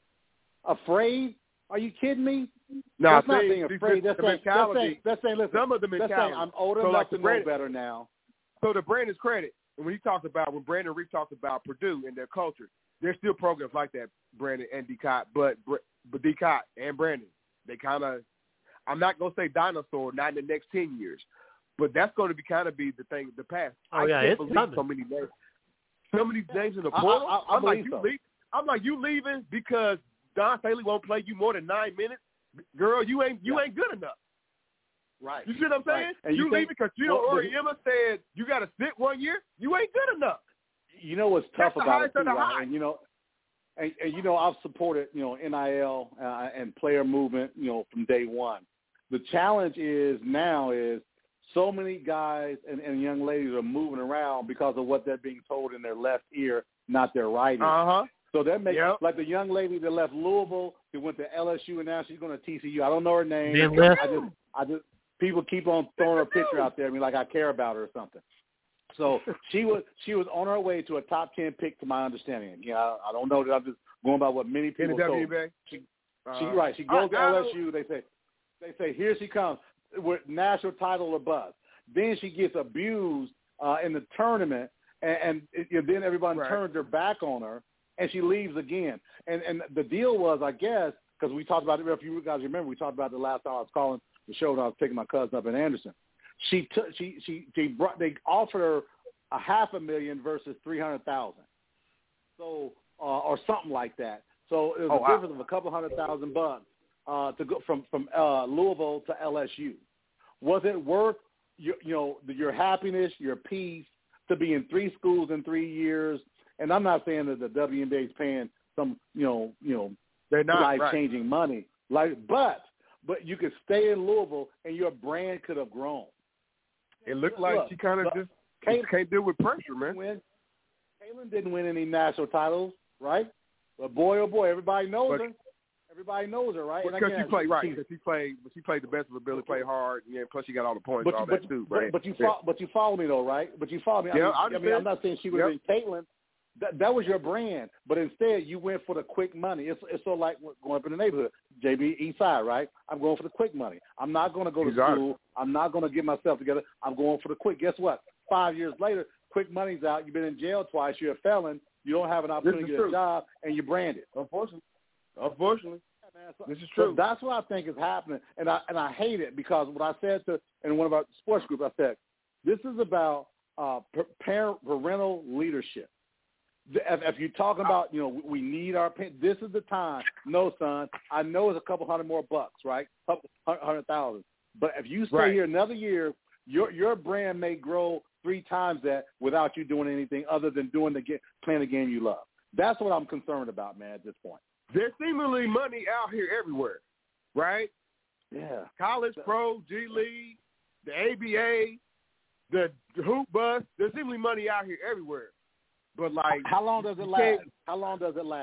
Afraid? Are you kidding me? No, that's not being afraid. That's saying, listen, some of the mentality. That's saying I'm old enough to know better now. So to Brandon's credit, when Brandon Reef talks about Purdue and their culture, there's still programs like that, Brandon and D-Cott, but D-Cott and Brandon, they kind of, I'm not going to say dinosaur, not in the next 10 years, but that's going to be kind of be the thing, the past. I can't believe so many names. So many names in the portal. I'm like, you leaving because Don Staley won't play you more than 9 minutes? Girl, you ain't good enough. Right. You see what I'm saying? Right. And you leaving because Emma said you got to sit 1 year? You ain't good enough. You know what's tough about it, too, right? And, you know, I've supported, NIL and player movement, from day one. The challenge is so many guys and young ladies are moving around because of what they're being told in their left ear, not their right ear. So they're making, like the young lady that left Louisville, who went to LSU, and now she's going to TCU. I don't know her name. I just people keep on throwing her picture out there. I mean, like I care about her or something. So she was on her way to a top 10 pick, to my understanding. I don't know that. I'm just going by what many people told me. She goes to LSU. They say here she comes with national title or bust. Then she gets abused in the tournament, and then everybody turns their back on her, and she leaves again. And the deal was, I guess, because we talked about it. If you guys remember, we talked about it the last time I was calling the show when I was picking my cousin up in Anderson. They offered her $500,000 versus $300,000, so or something like that. So it was a difference of a couple $100,000 to go from Louisville to LSU. Was it worth your happiness, your peace, to be in 3 schools in 3 years? And I'm not saying that the WNBA is paying some they're not life-changing money, but you could stay in Louisville and your brand could have grown. It looked like she kind of just can't deal with pressure, man. Kaylin didn't win any national titles, right? But boy, oh boy, everybody knows her. Everybody knows her, right? Because she played right. Because she played the best of her ability, played hard. Yeah, plus she got all the points, all that too, right? But you follow me though, right? But you follow me. Yeah, I mean, I'm not saying she would have been Caitlin. That was your brand, but instead you went for the quick money. It's sort of like going up in the neighborhood. JB East Side, right? I'm going for the quick money. I'm not going to go to school. I'm not going to get myself together. I'm going for the quick. Guess what? 5 years later, quick money's out. You've been in jail twice. You're a felon. You don't have an opportunity to get a job, and you're branded. Unfortunately. This is So true. that's what I think is happening, and I hate it because what I said in one of our sports groups, I said, this is about parental leadership. If you're talking about, we need our parents, this is the time. No, son, I know it's a couple $100 more, right? $100,000. But if you stay here another year, your brand may grow 3 times that without you doing anything other than playing the game you love. That's what I'm concerned about, man, at this point. There's seemingly money out here everywhere, right? Yeah. College, pro, G League, the ABA, the hoop bus. There's seemingly money out here everywhere. But like, how long does it last? How long does it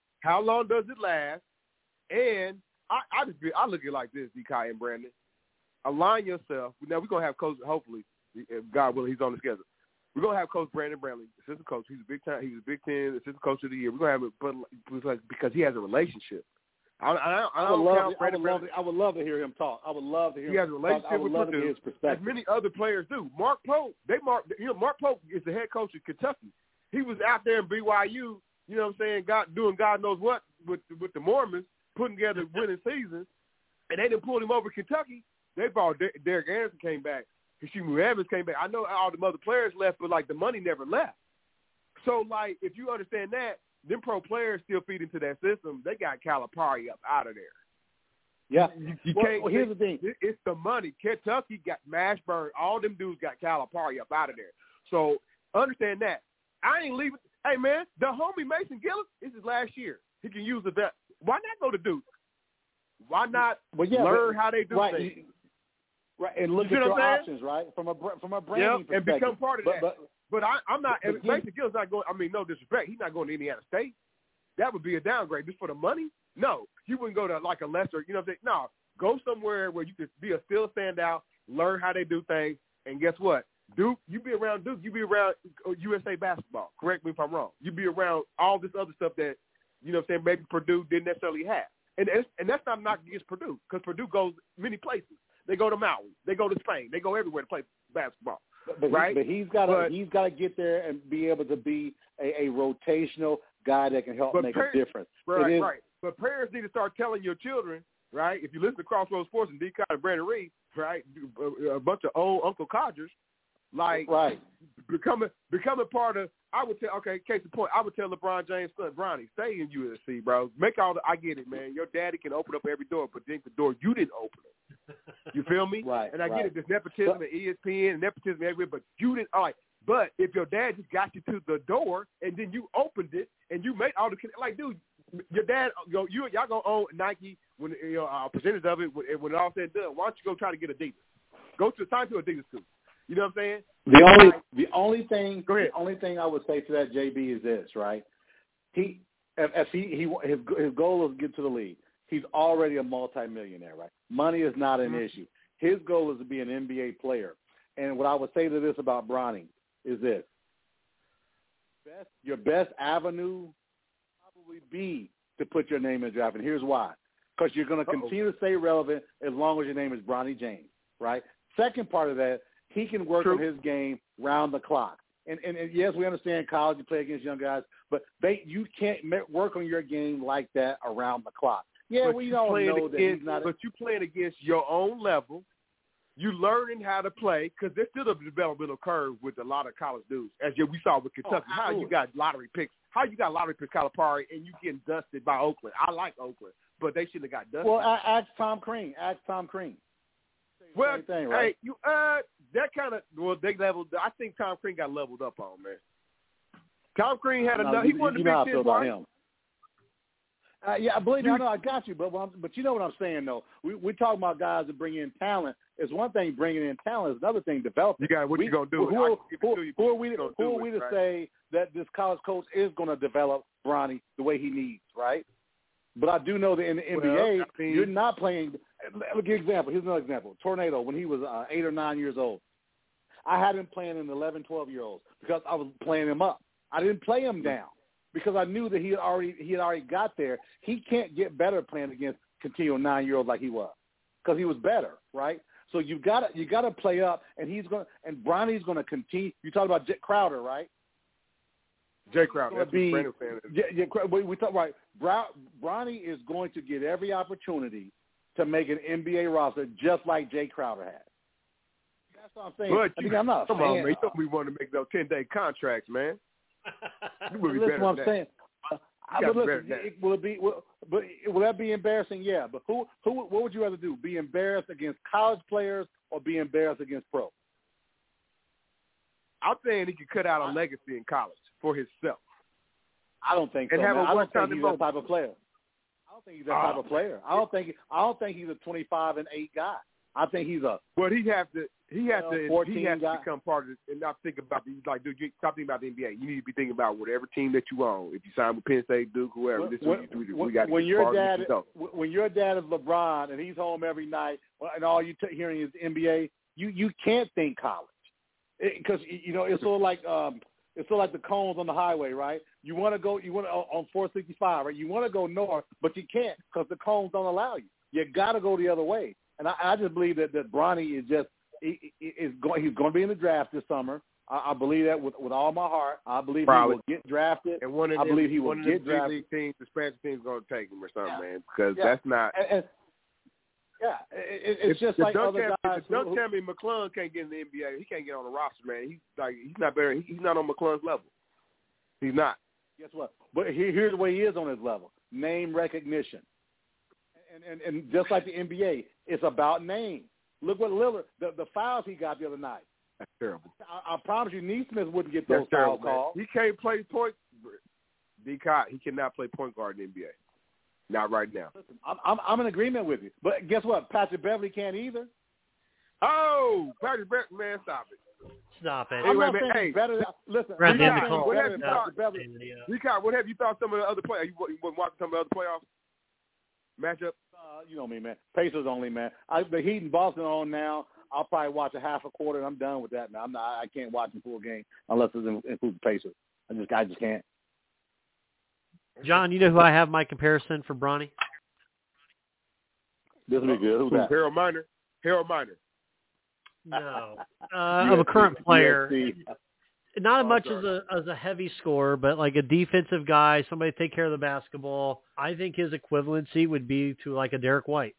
last? And I look at it like this, DK and Brandon. Align yourself. Now we're gonna have Coach. Hopefully, if God willing, he's on the schedule. We're gonna have Coach Brandon Brantley, assistant coach. He's a Big 10 assistant coach of the year. We're gonna have it, but because he has a relationship. I would love to hear him talk. I would love to hear. He has a relationship with Purdue, as many other players do. Mark Pope. Mark Pope is the head coach of Kentucky. He was out there in BYU. You know what I'm saying? Doing God knows what with the Mormons, putting together winning seasons, and they didn't pull him over Kentucky. They brought Derek Anderson came back. Hashim Evans came back. I know all the other players left, but like the money never left. So like if you understand that, them pro players still feed into that system. They got Calipari up out of there. Yeah. You can't. Well, here's the thing. It's the money. Kentucky got Mashburn. All them dudes got Calipari up out of there. So understand that. I ain't leaving. Hey man, the homie Mason Gillis, this is last year. He can use the vet. Why not go to Duke? Why not learn how they do things? Right, and look at your options, right? From a branding perspective. And become part of that. But I'm not. Mason Gill's not going. I mean, no disrespect. He's not going to Indiana State. That would be a downgrade just for the money. No, you wouldn't go to like a lesser. You know what I'm saying? No, go somewhere where you could be a still standout, learn how they do things, and guess what? Duke, you be around Duke. You be around USA basketball. Correct me if I'm wrong. You be around all this other stuff that what I'm saying maybe Purdue didn't necessarily have. And that's not a knock against Purdue because Purdue goes many places. They go to Maui. They go to Spain. They go everywhere to play basketball. But he's got to get there and be able to be a rotational guy that can help make a difference. Right. But parents need to start telling your children, right? If you listen to Crossroads Sports and D-Con and Brandon Reed, right, a bunch of old Uncle Codgers, like becoming part of. I would tell. Okay, case in point, I would tell LeBron James' son, Bronny, stay in USC, bro. Make all the. I get it, man. Your daddy can open up every door, but then the door you didn't open it. You feel me? Right. And I get it. There's nepotism at ESPN and nepotism everywhere, but you didn't. All right. But if your dad just got you to the door and then you opened it and you made all the like, dude, your dad, y'all gonna own Nike when a percentage of it when it all said and done. Why don't you go try to get Adidas? Go to sign to Adidas school. You know what I'm saying? The only thing I would say to that, JB, is this, right? His goal is to get to the league. He's already a multimillionaire, right? Money is not an issue. His goal is to be an NBA player. And what I would say to this about Bronny is this. Your best avenue probably be to put your name in the draft. And here's why. Because you're going to continue to stay relevant as long as your name is Bronny James, right? Second part of that, he can work on his game round the clock. And yes, we understand college, you play against young guys, but you can't work on your game like that around the clock. Yeah, we don't know that he's not. But you playing against your own level. You learning how to play because there's still a developmental curve with a lot of college dudes, as we saw with Kentucky. How you got lottery picks Calipari, and you getting dusted by Oakland. I like Oakland, but they shouldn't have got dusted. Well, ask Tom Crean. Well, thing, right? Hey, that kind of they leveled. I think Tom Crean got leveled up on, man. Tom Crean had enough. He wasn't the Big Ten about him. Yeah, I believe I know. I got you, but you know what I'm saying, though. We're talking about guys that bring in talent. It's one thing bringing in talent. It's another thing developing. You got what you gonna do? Who are we to say that this college coach is going to develop Bronny the way he needs, right? But I do know that in the NBA, you're not playing. Let me give you an example. Here's another example. Tornado, when he was 8 or 9 years old, I had him playing in 11, 12-year-olds because I was playing him up. I didn't play him down because I knew that he had already got there. He can't get better playing against continual 9-year-olds like he was because he was better, right? So you got to play up, and Bronny's going to continue. You talk about Jay Crowder, right? Jay Crowder, that's be, Brandon fan. We talk right. Bronny is going to get every opportunity to make an NBA roster just like Jay Crowder had. That's what I'm saying. But I'm not come saying, on, man. You don't be wanting to make those 10-day contracts, man. You will be listen better what I'm than saying. that. Will that be embarrassing? Yeah. But what would you rather do? Be embarrassed against college players or be embarrassed against pro? I'm saying he could cut out a legacy in college for himself. I don't think so. And have I don't think he's that type of player. I don't think he's that type of player. I don't think he's a 25-8 guy. I think he's a. But he has to guy. become part of it and not think about dude, stop thinking about the NBA. You need to be thinking about whatever team that you own. If you sign with Penn State, Duke, whoever, when your dad is LeBron and he's home every night and all you hearing is NBA, you can't think college because it's sort of like the cones on the highway, right? You want to on 465, right? You want to go north, but you can't because the cones don't allow you. You got to go the other way. And I just believe that Bronny he's going to be in the draft this summer. I believe that with all my heart. I believe he will get drafted. And I believe he will get drafted. Teams, the Spanish team's going to take him or something, man, because that's not. It's just like other guys. Don't tell me McClung can't get in the NBA. He can't get on the roster, man. He's not better. He's not on McClung's level. He's not. Guess what? But here's the way he is on his level: name recognition. And just like the NBA, it's about name. Look what Lillard, the fouls he got the other night. That's terrible. I promise you, Neesmith wouldn't get those foul calls. He can't play point. He cannot play point guard in the NBA. Not right now. Listen, I'm in agreement with you. But guess what? Patrick Beverly can't either. Oh, Patrick Beverly, man, stop it. Stop it. I'm not saying better. Listen, what have you thought some of the other players? You watching some of the other playoffs matchup? You know me, man. Pacers only, man. The Heat and Boston are on now. I'll probably watch a half a quarter, and I'm done with that, man. I can't watch the full game unless it's include the Pacers. I just can't. John, you know who I have my comparison for Bronny? This will be good. Who's that? Harold Miner. No, of a current player. Not as much as a heavy scorer, but like a defensive guy, somebody to take care of the basketball. I think his equivalency would be to like a Derek White.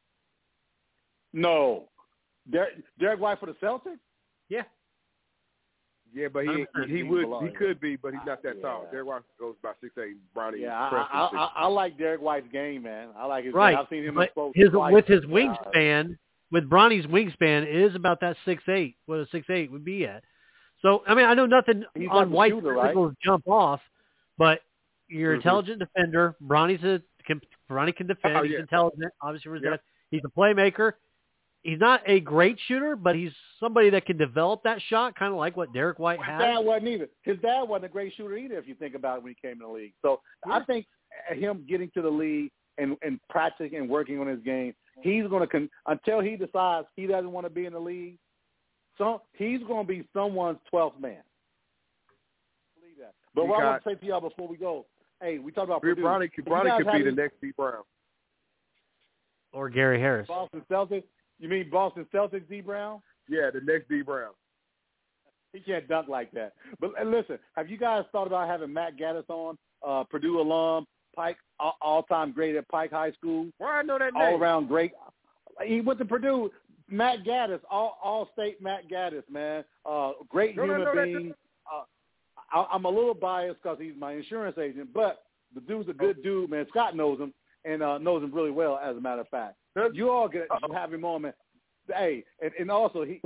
No. Derek White for the Celtics? Yeah. Yeah, but he could be, but he's not that tall. Derek White goes about 6'8". Bronny. Yeah, I like Derek White's game, man. I like his game. I've seen him with his wingspan, with Bronny's wingspan, it is about that 6'8", what a 6'8" would be at. So, I mean, I know nothing on White's physicals jump off, but you're an intelligent defender. Bronny can defend. He's intelligent, obviously. He's a playmaker. He's not a great shooter, but he's somebody that can develop that shot, kind of like what Derek White had. His dad wasn't a great shooter either, if you think about it, when he came in the league. So I think him getting to the league and practicing and working on his game, he's going to until he decides he doesn't want to be in the league. So he's going to be someone's 12th man. Believe that. But what I want to say to y'all before we go, hey, we talked about Purdue. Bronny could be the next D. Brown. Or Gary Harris. Boston Celtics. You mean Boston Celtics D. Brown? Yeah, the next D. Brown. He can't dunk like that. But listen, have you guys thought about having Matt Gaddis on, Purdue alum, Pike, all-time great at Pike High School? Why I know that name? All-around great. He went to Purdue. Matt Gaddis, all-state Matt Gaddis, man. Great human being. I'm a little biased because he's my insurance agent, but the dude's a good dude, man. Scott knows him and knows him really well, as a matter of fact. You all get have him on, man. Hey, and also he's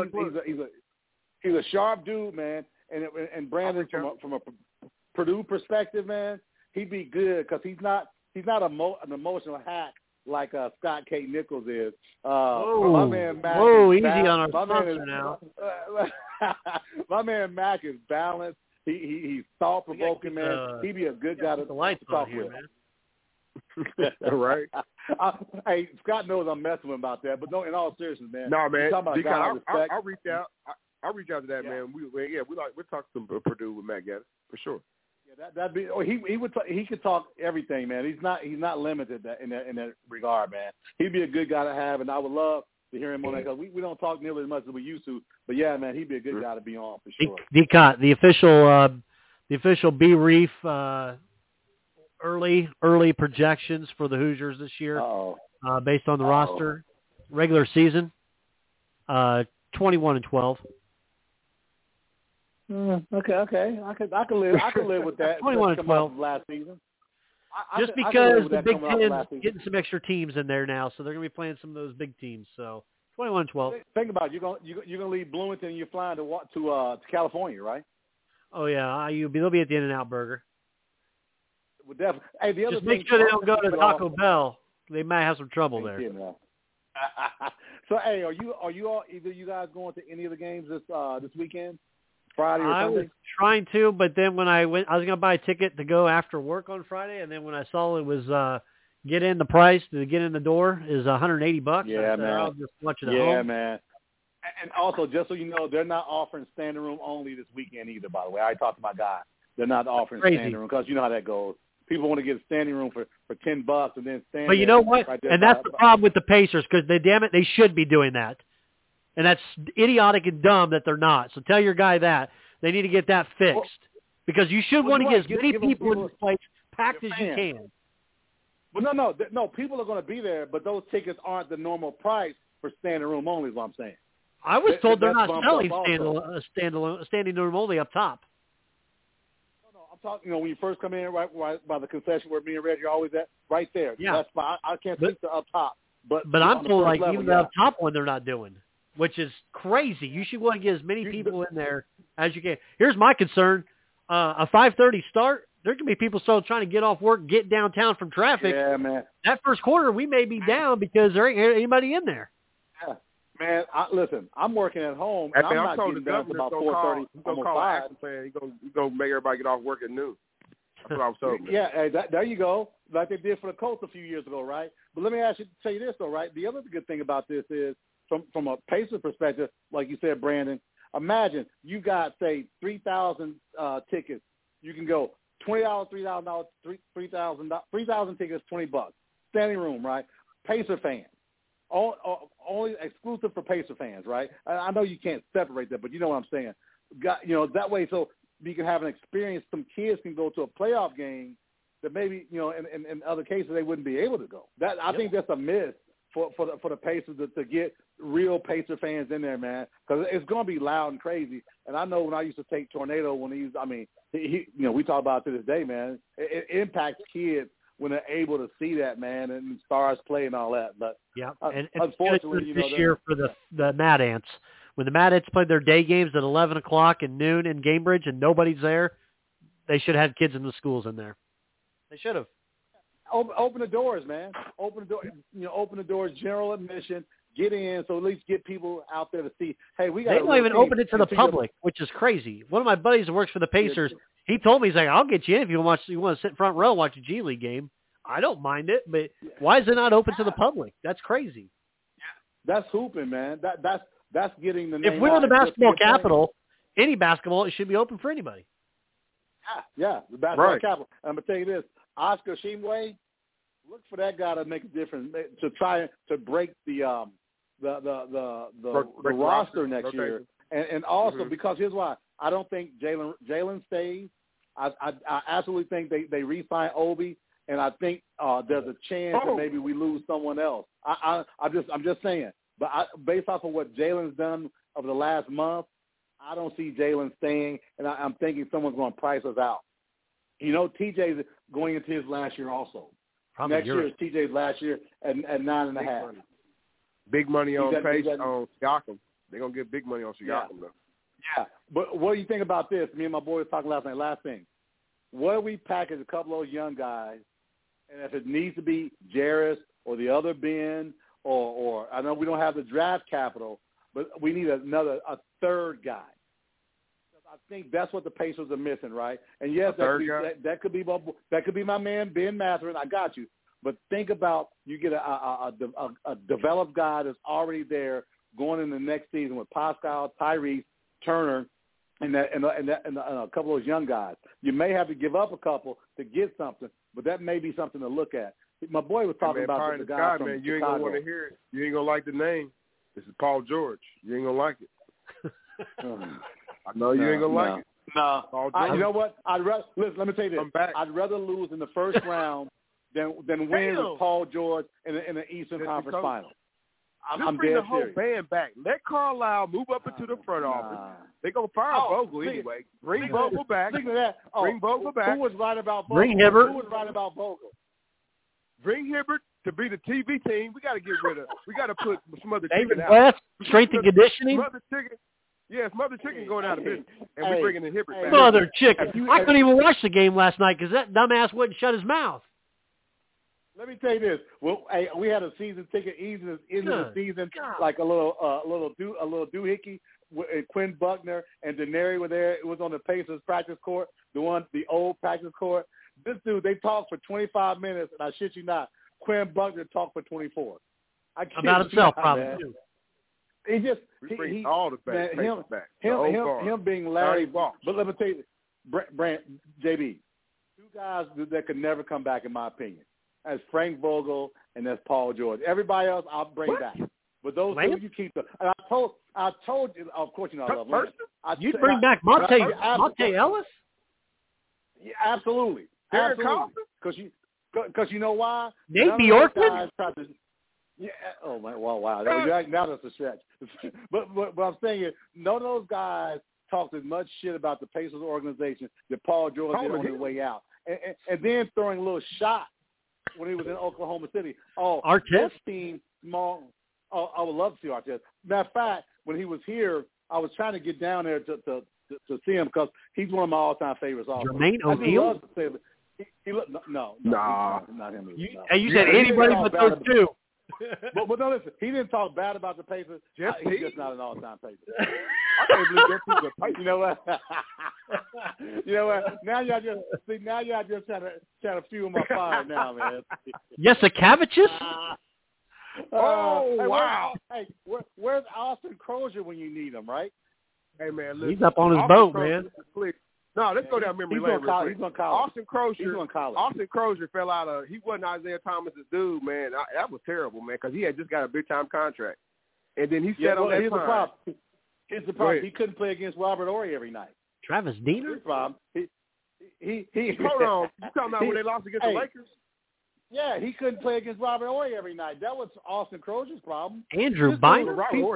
a sharp dude, man. And Brandon, from a Purdue perspective, man, he'd be good because he's not an emotional hack like Scott K. Nichols is. My man Mac. Whoa, easy on our sponsor now. My man Mac is balanced. He's thought-provoking, man. He'd be a good guy to talk here, with. Man. Right. Hey, Scott knows I'm messing with him about that, but no, in all seriousness, man. No, man. I'll reach out. I'll reach out to that, man. We're talking some Purdue with Matt Gaddis for sure. Yeah, that'd be. Oh, he could talk everything, man. He's not limited in that regard, man. He'd be a good guy to have, and I would love to hear him on that because we don't talk nearly as much as we used to. But yeah, man, he'd be a good guy to be on for sure. Decott, the official B Reef early projections for the Hoosiers this year, based on the roster, regular season, 21-12. Okay. I could live with that. 21-12 last season. Just because the Big Ten's getting some extra teams in there now, so they're going to be playing some of those big teams. So 21-12. Think about it. You're going to leave Bloomington and you're flying to California, right? Oh yeah, they'll be at the In-N-Out Burger. Definitely. Hey, the other just make sure they don't go to Taco Bell. They might have some trouble there. So hey, are you all either you guys going to any of the games this weekend? Friday or Sunday? I was trying to, but then when I went, I was going to buy a ticket to go after work on Friday, and then when I saw it was the price to get in the door is $180. Yeah, man. I'll just watch it at home. Yeah, man. And also, just so you know, they're not offering standing room only this weekend either. By the way, I talked to my guy. They're not offering standing room because you know how that goes. People want to get a standing room for $10 and then stand. But you know what? Right and that's the problem with the Pacers because they should be doing that. And that's idiotic and dumb that they're not. So tell your guy that. They need to get that fixed. Because you should want to get as many people in this place packed as you can. Well, no. People are going to be there, but those tickets aren't the normal price for standing room only is what I'm saying. I was told they're not selling standing room only up top. No, I'm talking, when you first come in right by the concession where me and Reggie are always at, right there. Yeah. That's fine. I can't speak to up top. But I'm told even the up top one they're not doing, which is crazy. You should want to get as many people in there as you can. Here's my concern. A 5:30 start, there can be people still trying to get off work, get downtown from traffic. Yeah, man. That first quarter, we may be down because there ain't anybody in there. Yeah. Man, listen, I'm working at home, and I'm not getting down to about 4:30, almost 5. He's going to make everybody get off work at noon. That's what I was told. Yeah, hey, there you go, like they did for the Colts a few years ago, right? But let me tell you this, though, right? The other good thing about this is, from a Pacer perspective, like you said, Brandon, imagine you got, say, 3,000 tickets. You can go $20, $3,000, 3,000 tickets, $20. Standing room, right? Pacer fans. Only exclusive for Pacer fans, right? I know you can't separate that, but you know what I'm saying. That way, so you can have an experience. Some kids can go to a playoff game that maybe, in other cases they wouldn't be able to go. I think that's a miss for the Pacers to get real Pacer fans in there, man, because it's going to be loud and crazy. And I know when I used to take Tornado when we talk about it to this day, man. It impacts kids when they're able to see that, man, and stars play and all that. But yeah, and unfortunately, this year for the Mad Ants, when the Mad Ants played their day games at 11 o'clock and noon in Cambridge and nobody's there, they should have had kids in the schools in there. They should have. Open the doors, man. Open the doors. General admission. Get in, so at least get people out there to see. Hey, we got. They don't even open it to the public, which is crazy. One of my buddies who works for the Pacers, he told me, he's like, "I'll get you in if you want to sit front row and watch a G League game. I don't mind it, but why is it not open to the public? That's crazy." That's hooping, man. That's getting the name. If we're the basketball capital, any basketball, it should be open for anybody. Yeah, the basketball capital. I'm gonna tell you this: Oscar Tshiebwe, look for that guy to make a difference, to try to break the roster next year, and also because here's why: I don't think Jalen stays. I absolutely think they re-sign Obi, and I think there's a chance that maybe we lose someone else. I'm just saying, but based off of what Jalen's done over the last month, I don't see Jalen staying, and I'm thinking someone's going to price us out. TJ's going into his last year also. Probably next year is TJ's last year at 9.5. Big money on Siakam. They're going to get big money on Siakam, though. Yeah. But what do you think about this? Me and my boy were talking last night. Last thing. What if we package a couple of young guys, and if it needs to be Jarris or the other Ben, or I know we don't have the draft capital, but we need a third guy. I think that's what the Pacers are missing, right? And yes, that could be my man Ben Mathurin. I got you. But think about you get a developed guy that's already there going in the next season with Pascal, Tyrese, Turner, and a couple of those young guys. You may have to give up a couple to get something, but that may be something to look at. My boy was talking about the guy from man, you Chicago. ain't gonna want to hear it. You ain't gonna like the name. This is Paul George. You ain't gonna like it. I know you ain't gonna like it. No, you know what? Listen. Let me tell you this. I'd rather lose in the first round than win with Paul George in the Eastern Conference Final. I'm bring dead the whole serious. band back. Let Carlisle move up into the front office. They're going to fire Vogel anyway. Bring Vogel back. Speaking of that, bring Vogel back. Who was right about Vogel? Bring Hibbert. Who was right about Vogel? Bring Hibbert to be the TV team. We got to get rid of. We got to put some other David chicken out. West, strength and conditioning. Mother chicken. Yes, Mother Chicken going out of business, and we're bringing in Hibbert back. Mother Chicken. I couldn't even watch the game last night because that dumbass wouldn't shut his mouth. Let me tell you this. Well, we had a season ticket into the season, like a little doohickey. Quinn Buckner and Denary were there. It was on the Pacers practice court, the old practice court. This dude, they talked for 25 minutes, and I shit you not, Quinn Buckner talked for 24. About himself, probably too. He just he all the back. Him being Larry. But let me tell you, Brant, JB, two guys that could never come back, in my opinion. As Frank Vogel and as Paul George. Everybody else I'll bring back. But those two you keep them. And I told you, of course you know I love Lance. You'd bring back Monte Ellis? Yeah, absolutely. Because you know why? Nate Bjorkman? Yeah. Oh my! Wow. Now that's a stretch. but I'm saying is, none of those guys talked as much shit about the Pacers organization that Paul George did on his way out, and then throwing a little shot when he was in Oklahoma City. Oh, Artest? This team small. Oh, I would love to see Artest. Matter of fact, when he was here, I was trying to get down there to see him because he's one of my all-time favorites. Also, Jermaine O'Neal? No, not him. You said anybody but those two. But no, listen. He didn't talk bad about the Pacers. He's just not an all-time Pacer. I can't believe Jeff Teague's a Pacer. You know what? You know what? Now y'all just trying to fuel my fire now, man. Yes, a Cavachus? Wow. Where's Austin Crozier when you need him, right? Hey, man, listen. He's up on his boat, man. No, let's go down memory lane. He's on college. Austin Crozier fell out of – he wasn't Isaiah Thomas's dude, man. That was terrible, man, because he had just got a big-time contract. And then he sat on that time. Here's the problem. He couldn't play against Robert Horry every night. Travis Diener? Here's the problem. Hold on. You talking about when they lost against the Lakers? Yeah, he couldn't play against Robert Horry every night. That was Austin Crozier's problem. Andrew Bynum?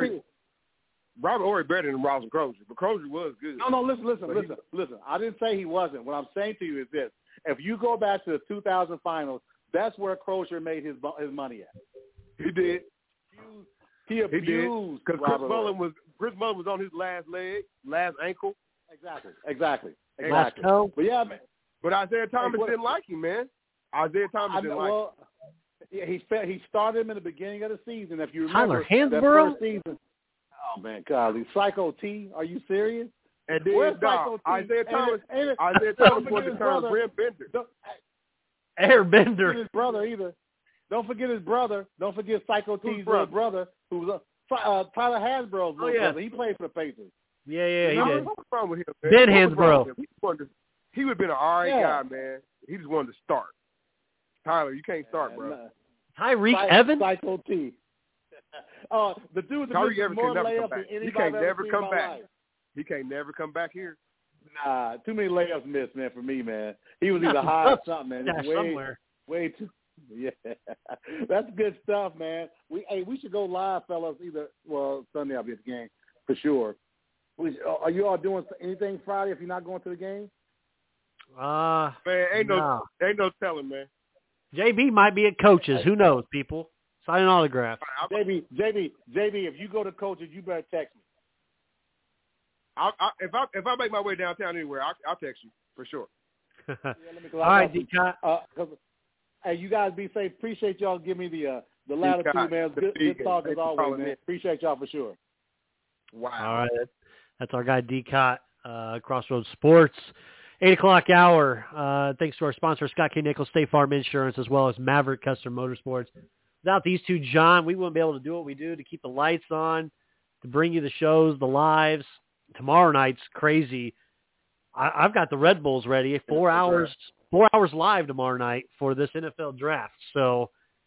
Robert Horry better than Austin Crozier, but Crozier was good. No, listen. I didn't say he wasn't. What I'm saying to you is this. If you go back to the 2000 finals, that's where Crozier made his money at. He did. He abused because Chris Mullin was on his last leg, last ankle. Exactly. But yeah, man. But Isaiah Thomas didn't like him, man. Isaiah Thomas didn't like him. Yeah, he started him in the beginning of the season. If you remember Tyler that Hansborough? first season. Oh man, golly, Psycho T, are you serious? And then Isaiah Thomas wanted to turn Brent Bender. Airbender. His brother either. Don't forget his brother. Don't forget Psycho T's little brother, who was Tyler Hansborough's little brother. He played for the Pacers. Yeah, he did. What's wrong with him, man? Ben Hansborough. He would have been an all right guy, man. He just wanted to start. Tyler, you can't start, bro. Tyreke Evans? Psycho T. The dude that missed more layups than anybody he can't never come back. Life. He can't never come back here. Nah, too many layups missed, man, for me, man. He was either high or something, man. Somewhere. Way too. Yeah, that's good stuff, man. We should go live, fellas. Sunday I'll be at the game for sure. Are you all doing anything Friday if you're not going to the game? Man, ain't no telling, man. JB might be at Coach's. Who knows, people? Sign an autograph. JB, if you go to Coach's, you better text me. If I make my way downtown anywhere, I'll text you for sure. All right, D-Cot. Hey, you guys be safe. Appreciate y'all giving me the latitude, man. Good talk as always, man. Appreciate y'all for sure. Wow. All right. That's our guy, D-Cot. Crossroads Sports. 8 o'clock hour. Thanks to our sponsor, Scott K. Nichols, State Farm Insurance, as well as Maverick Custom Motorsports. Without these two, John, we wouldn't be able to do what we do to keep the lights on, to bring you the shows, the lives. Tomorrow night's crazy. I've got the Red Bulls ready. 4 hours live tomorrow night for this NFL draft. So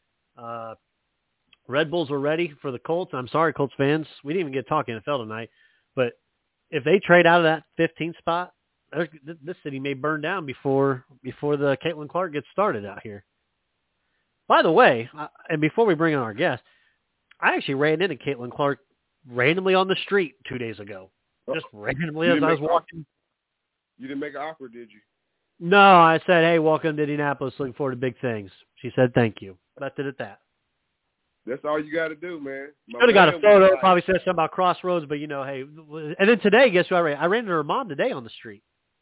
Red Bulls are ready for the Colts. I'm sorry, Colts fans. We didn't even get to talk NFL tonight. But if they trade out of that 15th spot, this city may burn down before the Caitlin Clark gets started out here. By the way, and before we bring on our guest, I actually ran into Caitlin Clark randomly on the street 2 days ago. Just randomly as I was walking. You didn't make it awkward, did you? No, I said, hey, welcome to Indianapolis. Looking forward to big things. She said, thank you. Left it at that. That's all you got to do, man. Could have got a photo. Probably said something about Crossroads, but, hey. And then today, guess who I ran? I ran into her mom today on the street.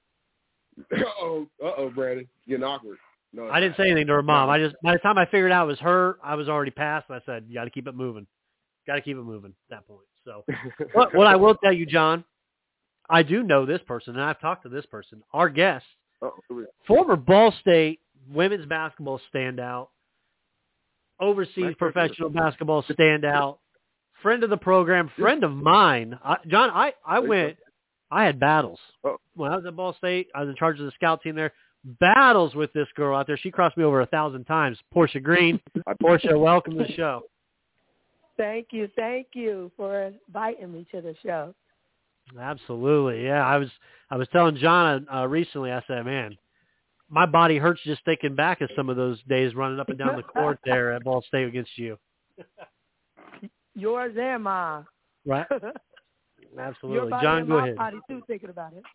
Uh-oh, Brandon. Getting awkward. No, I didn't say anything to her mom. By the time I figured out it was her, I was already past. And I said, you got to keep it moving. Got to keep it moving at that point. So what I will tell you, John, I do know this person, and I've talked to this person. Our guest, former Ball State women's basketball standout, overseas professional basketball standout, friend of the program, friend of mine. John, I had battles. When I was at Ball State, I was in charge of the scout team there. Battles with this girl out there. She crossed me over 1,000 times. Portia Green. Portia, welcome to the show. Thank you for inviting me to the show. Absolutely, yeah. I was telling John recently. I said, man, my body hurts just thinking back of some of those days running up and down the court there at Ball State against you. Yours and mine. Right. Absolutely, your body John. And go my ahead. Body too, thinking about it.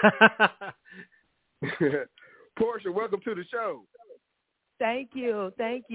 Portia, welcome to the show. Thank you.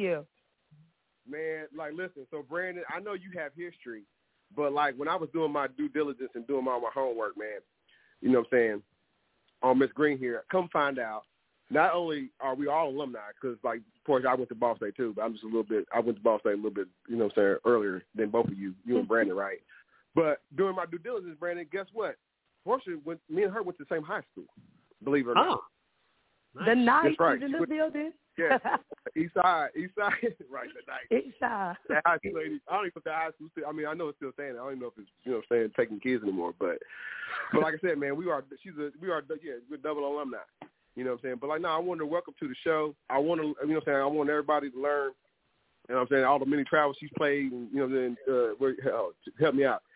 Man, listen, so Brandon, I know you have history, but, when I was doing my due diligence and doing my homework, man, you know what I'm saying, on Miss Green here, come find out, not only are we all alumni, because, Portia, I went to Ball State, too, but I went to Ball State a little bit, you know what I'm saying, earlier than both of you and Brandon, right? But during my due diligence, Brandon, guess what? Portia, me and her went to the same high school, believe it or not. Nice. The night right. is in the building. Yeah, East side, right, the night. East side. That high school lady, I don't even know if that high school still, I know it's still saying it. I don't even know if it's, you know what I'm saying, taking kids anymore. But like I said, man, we're double alumni. You know what I'm saying? But, I wanted to welcome to the show. I want to, you know what I'm saying, I want everybody to learn, you know what I'm saying, all the many travels she's played, and, you know, help me out.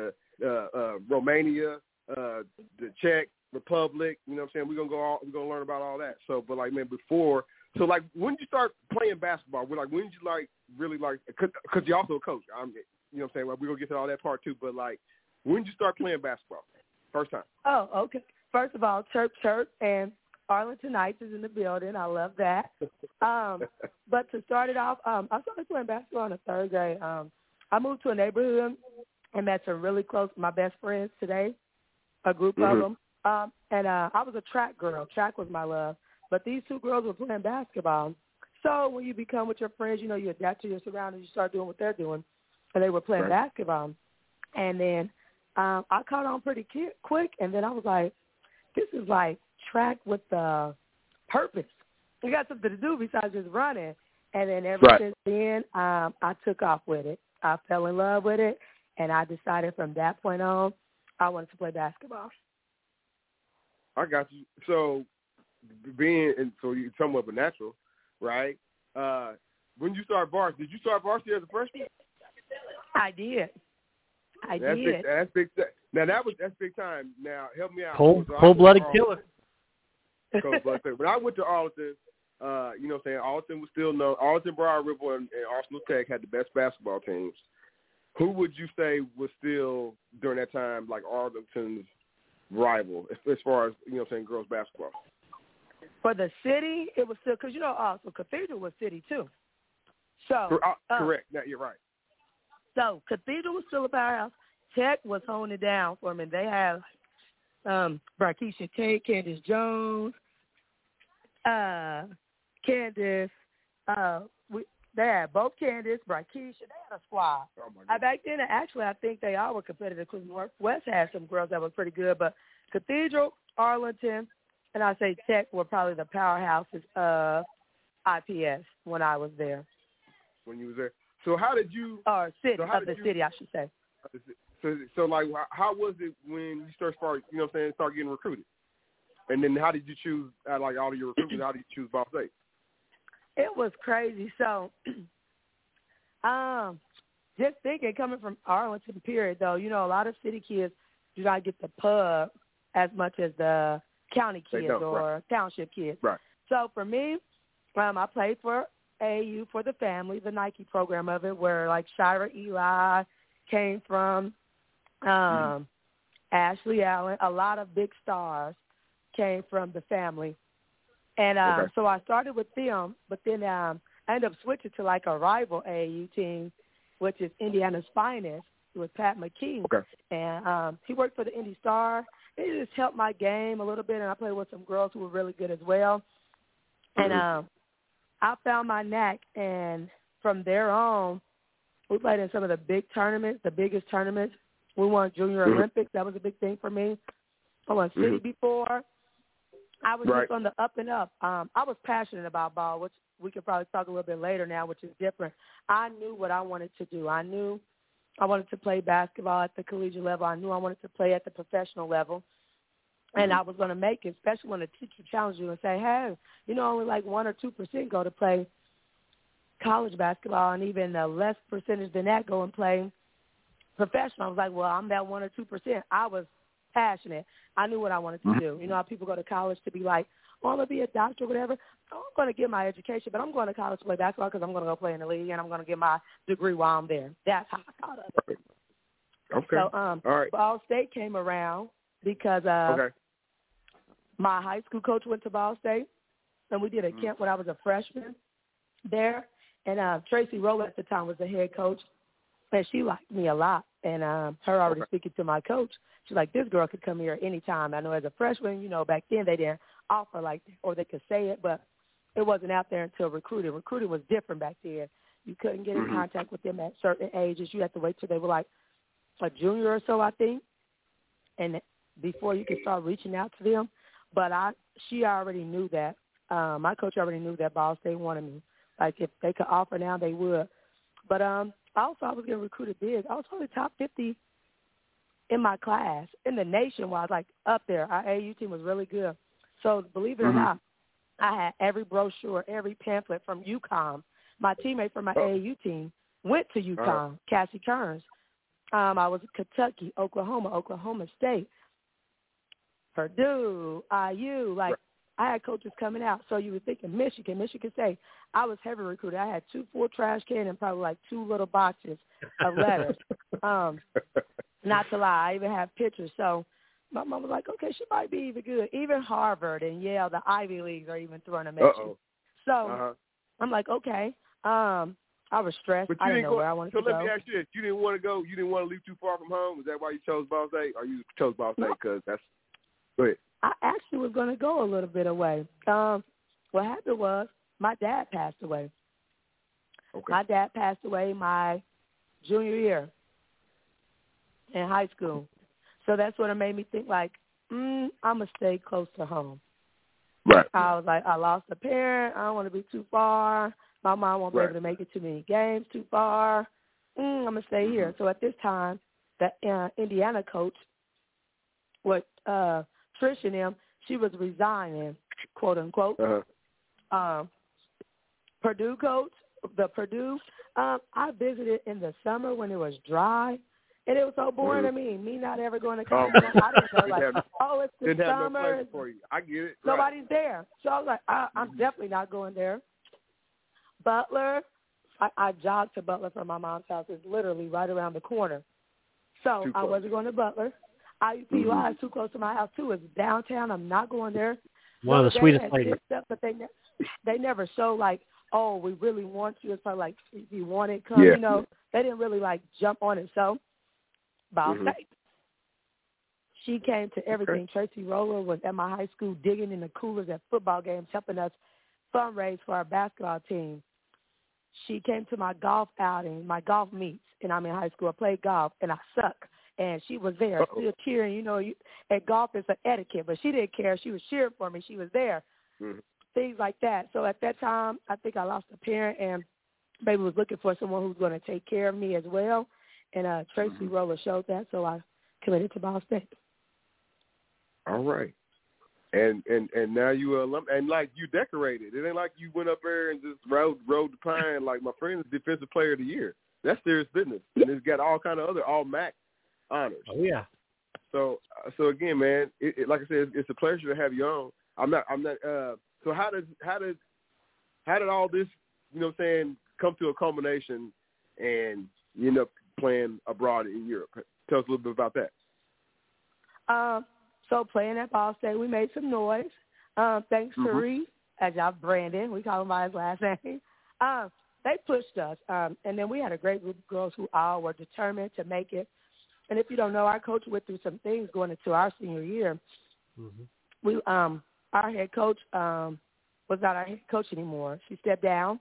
Romania, the Czech Republic, you know what I'm saying? We're gonna learn about all that. So, but when did you start playing basketball? When did you really because you're also a coach. You know what I'm saying? We're gonna get to all that part too. But when did you start playing basketball? First time. Oh, okay. First of all, chirp, and Arlington Knights is in the building. I love that. But to start it off, I started playing basketball in the third grade. I moved to a neighborhood and met some really close, my best friends today, a group of them. And I was a track girl. Track was my love. But these two girls were playing basketball. So when you become with your friends, you adapt to your surroundings. You start doing what they're doing. And they were playing basketball. And then I caught on pretty quick. And then I was like, this is like track with purpose. We got something to do besides just running. And then ever since then, I took off with it. I fell in love with it. And I decided from that point on, I wanted to play basketball. I got you. So you're somewhat of a natural, right? When you start varsity, did you start varsity as a freshman? I did. That's big. Now that's big time. Now help me out. Cold-blooded killer. Cold-blooded killer. When I went to Arlington, you know what I'm saying, Arlington was still known. Arlington, Broad Ripple, and Arsenal Tech had the best basketball teams. Who would you say was still, during that time, Arlington's rival as far as, you know what I'm saying, girls basketball? For the city, it was still, because, also Cathedral was city, too. So correct. Now, you're right. So Cathedral was still a powerhouse. Tech was holding it down for them, and they had Barkeisha Tate, Candace Jones, Candace. They had both Candace, Barkeisha. They had a squad. Oh my God. Back then, actually, I think they all were competitive because Northwest had some girls that were pretty good, but Cathedral, Arlington, and I say Tech were probably the powerhouses of IPS when I was there. When you was there. So how did you? Or city, city, I should say. So like, how was it when you start, you know what I'm saying, start getting recruited? And then how did you choose, like all of your recruiters, how did you choose Ball State? It was crazy. So, just thinking, coming from Arlington, period, though, you know, a lot of city kids do not get the pub as much as the county kids or township kids. Right. So for me, I played for AAU for the family, the Nike program of it, where like Shira Eli came from, Ashley Allen, a lot of big stars came from the family. And so I started with them, but then I ended up switching to like a rival AAU team, which is Indiana's Finest, with Pat McKee. Okay. And he worked for the Indy Star. It just helped my game a little bit, and I played with some girls who were really good as well. And I found my knack, and from there on, we played in some of the big tournaments, the biggest tournaments. We won Junior Olympics. That was a big thing for me. I won city before. I was just on the up and up. I was passionate about ball, which we could probably talk a little bit later now, which is different. I knew what I wanted to do. I knew I wanted to play basketball at the collegiate level. I knew I wanted to play at the professional level. And I was going to make it, especially when a teacher challenged you and say, hey, you know, only like 1 or 2% go to play college basketball, and even a less percentage than that go and play professional. I was like, well, I'm that 1 or 2%. I was passionate. I knew what I wanted to do. You know how people go to college to be like, oh, I'm going to be a doctor or whatever. I'm going to get my education, but I'm going to college to play basketball because I'm going to go play in the league, and I'm going to get my degree while I'm there. That's how I thought of it. Okay. So all right. Ball State came around because my high school coach went to Ball State, and we did a camp when I was a freshman there. And Tracy Rowland at the time was the head coach, and she liked me a lot. And her already speaking to my coach, she's like, this girl could come here anytime. I know as a freshman, you know, back then they didn't offer like that, or they could say it, but it wasn't out there until recruiting. Recruiting was different back then. You couldn't get in contact with them at certain ages. You had to wait till they were like a junior or so, I think, and before you could start reaching out to them. But she already knew that. My coach already knew that Ball State wanted me. Like, if they could offer now, they would. But also, I was getting recruited big. I was probably top 50 in my class, in the nation, while I was, like, up there. Our AAU team was really good. So, believe it or not, I had every brochure, every pamphlet from UConn. My teammate from my AAU team went to UConn, Cassie Kearns. I was in Kentucky, Oklahoma State, Purdue, IU. Like, I had coaches coming out. So you were thinking Michigan State. I was heavy recruited. I had 2 full trash cans and probably like 2 little boxes of letters. Not to lie, I even have pictures. So my mom was like, okay, she might be even good. Even Harvard and Yale, the Ivy Leagues are even throwing them at you. So I'm like, okay. I was stressed. But I didn't know where I wanted to go. So let me ask you this. You didn't want to go. You didn't want to leave too far from home. Is that why you chose Ball State? Or you chose Ball State because that's – go ahead. I actually was going to go a little bit away. What happened was my dad passed away. Okay. My dad passed away my junior year in high school. So that's what it made me think, like, I'm going to stay close to home. Right. I was like, I lost a parent. I don't want to be too far. My mom won't be able to make it to many games too far. I'm going to stay here. So at this time, the Indiana coach, Trish and them, she was resigning, quote unquote. Purdue coach, I visited in the summer when it was dry, and it was so boring to me. Me not ever going to college. I didn't know, like, it's the didn't summer. Have no place for you. I get it. Nobody's there. So I was like, I'm definitely not going there. Butler, I jogged to Butler from my mom's house. It's literally right around the corner. So I wasn't going to Butler. IUPUI is too close to my house, too. It's downtown. I'm not going there. One of the sweetest ladies. But they never show, like, oh, we really want you. It's probably like, if you want it, come. You know, they didn't really, like, jump on it. So, Ball State. She came to everything. Tracy Rowland was at my high school digging in the coolers at football games, helping us fundraise for our basketball team. She came to my golf outing, my golf meets, and I'm in high school. I played golf, and I suck. and she was there still cheering. You know, at golf it's an etiquette, but she didn't care. She was cheering for me. She was there. Mm-hmm. Things like that. So at that time, I think I lost a parent, and baby was looking for someone who's going to take care of me as well. And Tracy Roller showed that, so I committed to Ball State. All right. And now you and like you decorated. It ain't like you went up there and just rode the pine. Like my friend is Defensive Player of the Year. That's serious business, and it's got all kind of other all MAC honors. Oh yeah. So again, man, like I said, it's a pleasure to have you on. I'm not. So how did all this, you know, what I'm saying, come to a culmination, and you end up playing abroad in Europe? Tell us a little bit about that. So playing at Ball State, we made some noise. Thanks to Reed, as y'all Brandon, we call him by his last name. They pushed us, and then we had a great group of girls who all were determined to make it. And if you don't know, our coach went through some things going into our senior year. We, our head coach was not our head coach anymore. She stepped down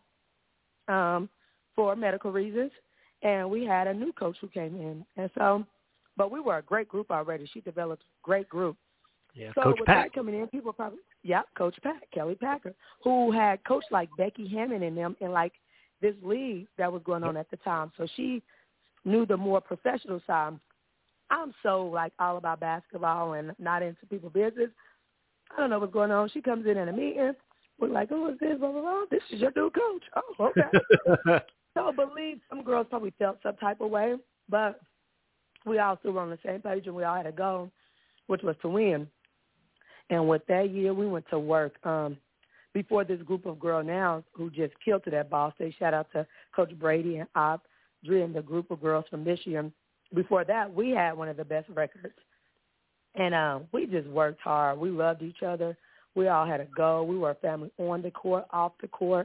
for medical reasons, and we had a new coach who came in. And so, but we were a great group already. She developed a great group. Yeah, so Coach with Pack. that coming in, people probably, Coach Pack, Kelly Packer, who had coached like Becky Hammond and them in like this league that was going on at the time. So she knew the more professional side. I'm so like all about basketball and not into people's business. I don't know what's going on. She comes in a meeting. We're like, oh, what's this? Blah, blah, blah. This is your new coach. Oh, okay. So I believe some girls probably felt some type of way, but we all still were on the same page, and we all had a goal, which was to win. And with that year, we went to work. Before this group of girls now who just killed it at Ball State, shout out to Coach Brady and Audrey and the group of girls from this year. Before that, we had one of the best records. And we just worked hard. We loved each other. We all had a goal. We were a family on the court, off the court.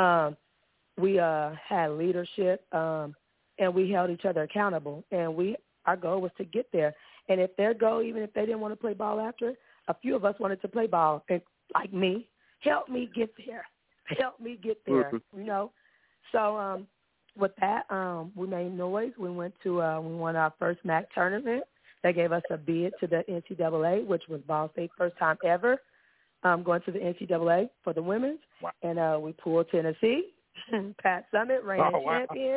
We had leadership, and we held each other accountable. And our goal was to get there. And if their goal, even if they didn't want to play ball after, a few of us wanted to play ball. And like me, help me get there. Help me get there, you know. So with that, we made noise. We went to we won our first MAC tournament. They gave us a bid to the NCAA, which was Ball State's first time ever going to the NCAA for the women's. Wow. And we pulled Tennessee. Pat Summitt ran champion.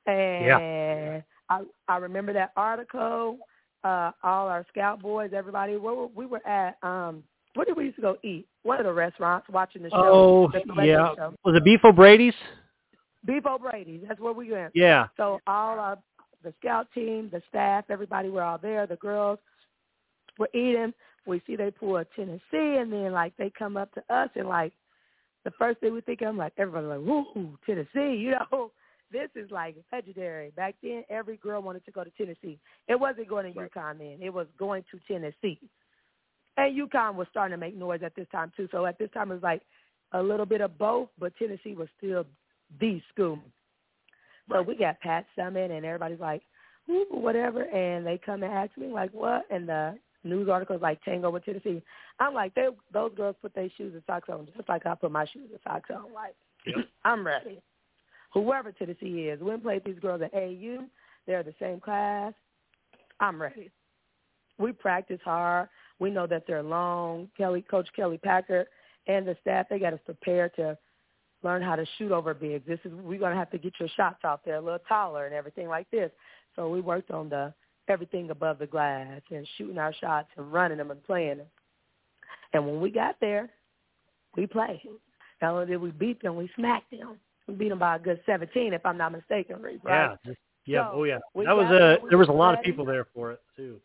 And I remember that article. All our scout boys, everybody. We were at where did we used to go eat? One of the restaurants, watching the show. Oh, yeah. Show. Was it Beef O'Brady's? Beef O'Brady's. That's where we went. Yeah. So all the scout team, the staff, everybody were all there. The girls were eating. We see they pull a Tennessee, and then, like, they come up to us, and, like, the first thing we think of, like, everybody's like, woo, Tennessee, you know. This is, like, legendary. Back then, every girl wanted to go to Tennessee. It wasn't going to UConn then. It was going to Tennessee. And UConn was starting to make noise at this time, too. So at this time, it was, like, a little bit of both, but Tennessee was still the school. So we got Pat Summitt, and everybody's like, ooh, whatever. And they come and ask me, like, what? And the news articles like Tango with Tennessee. I'm like, those girls put their shoes and socks on just like I put my shoes and socks on. Like, I'm ready. Whoever Tennessee is, we played these girls at AU. They're the same class. I'm ready. We practice hard. We know that they're long. Coach Kelly Packer and the staff, they got us prepared to learn how to shoot over bigs. We're going to have to get your shots off there a little taller and everything like this. So we worked on everything above the glass and shooting our shots and running them and playing them. And when we got there, we played. Not only did we beat them, we smacked them. We beat them by a good 17, if I'm not mistaken, right? Yeah. So that was there was a lot of people there for it too.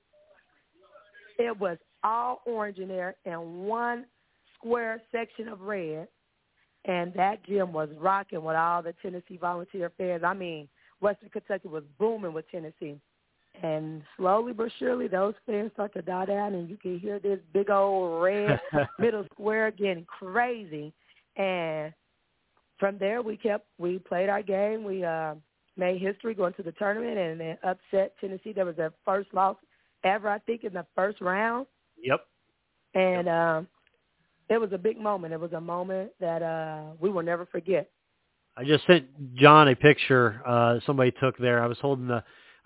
It was all orange in there and one square section of red, and that gym was rocking with all the Tennessee volunteer fans. I mean, Western Kentucky was booming with Tennessee. And slowly but surely, those fans start to die down, and you can hear this big old red middle square getting crazy. And from there, we played our game. We made history going to the tournament and then upset Tennessee. That was their first loss ever, I think, in the first round. Yep. And it was a big moment. It was a moment that we will never forget. I just sent John a picture somebody took there. I was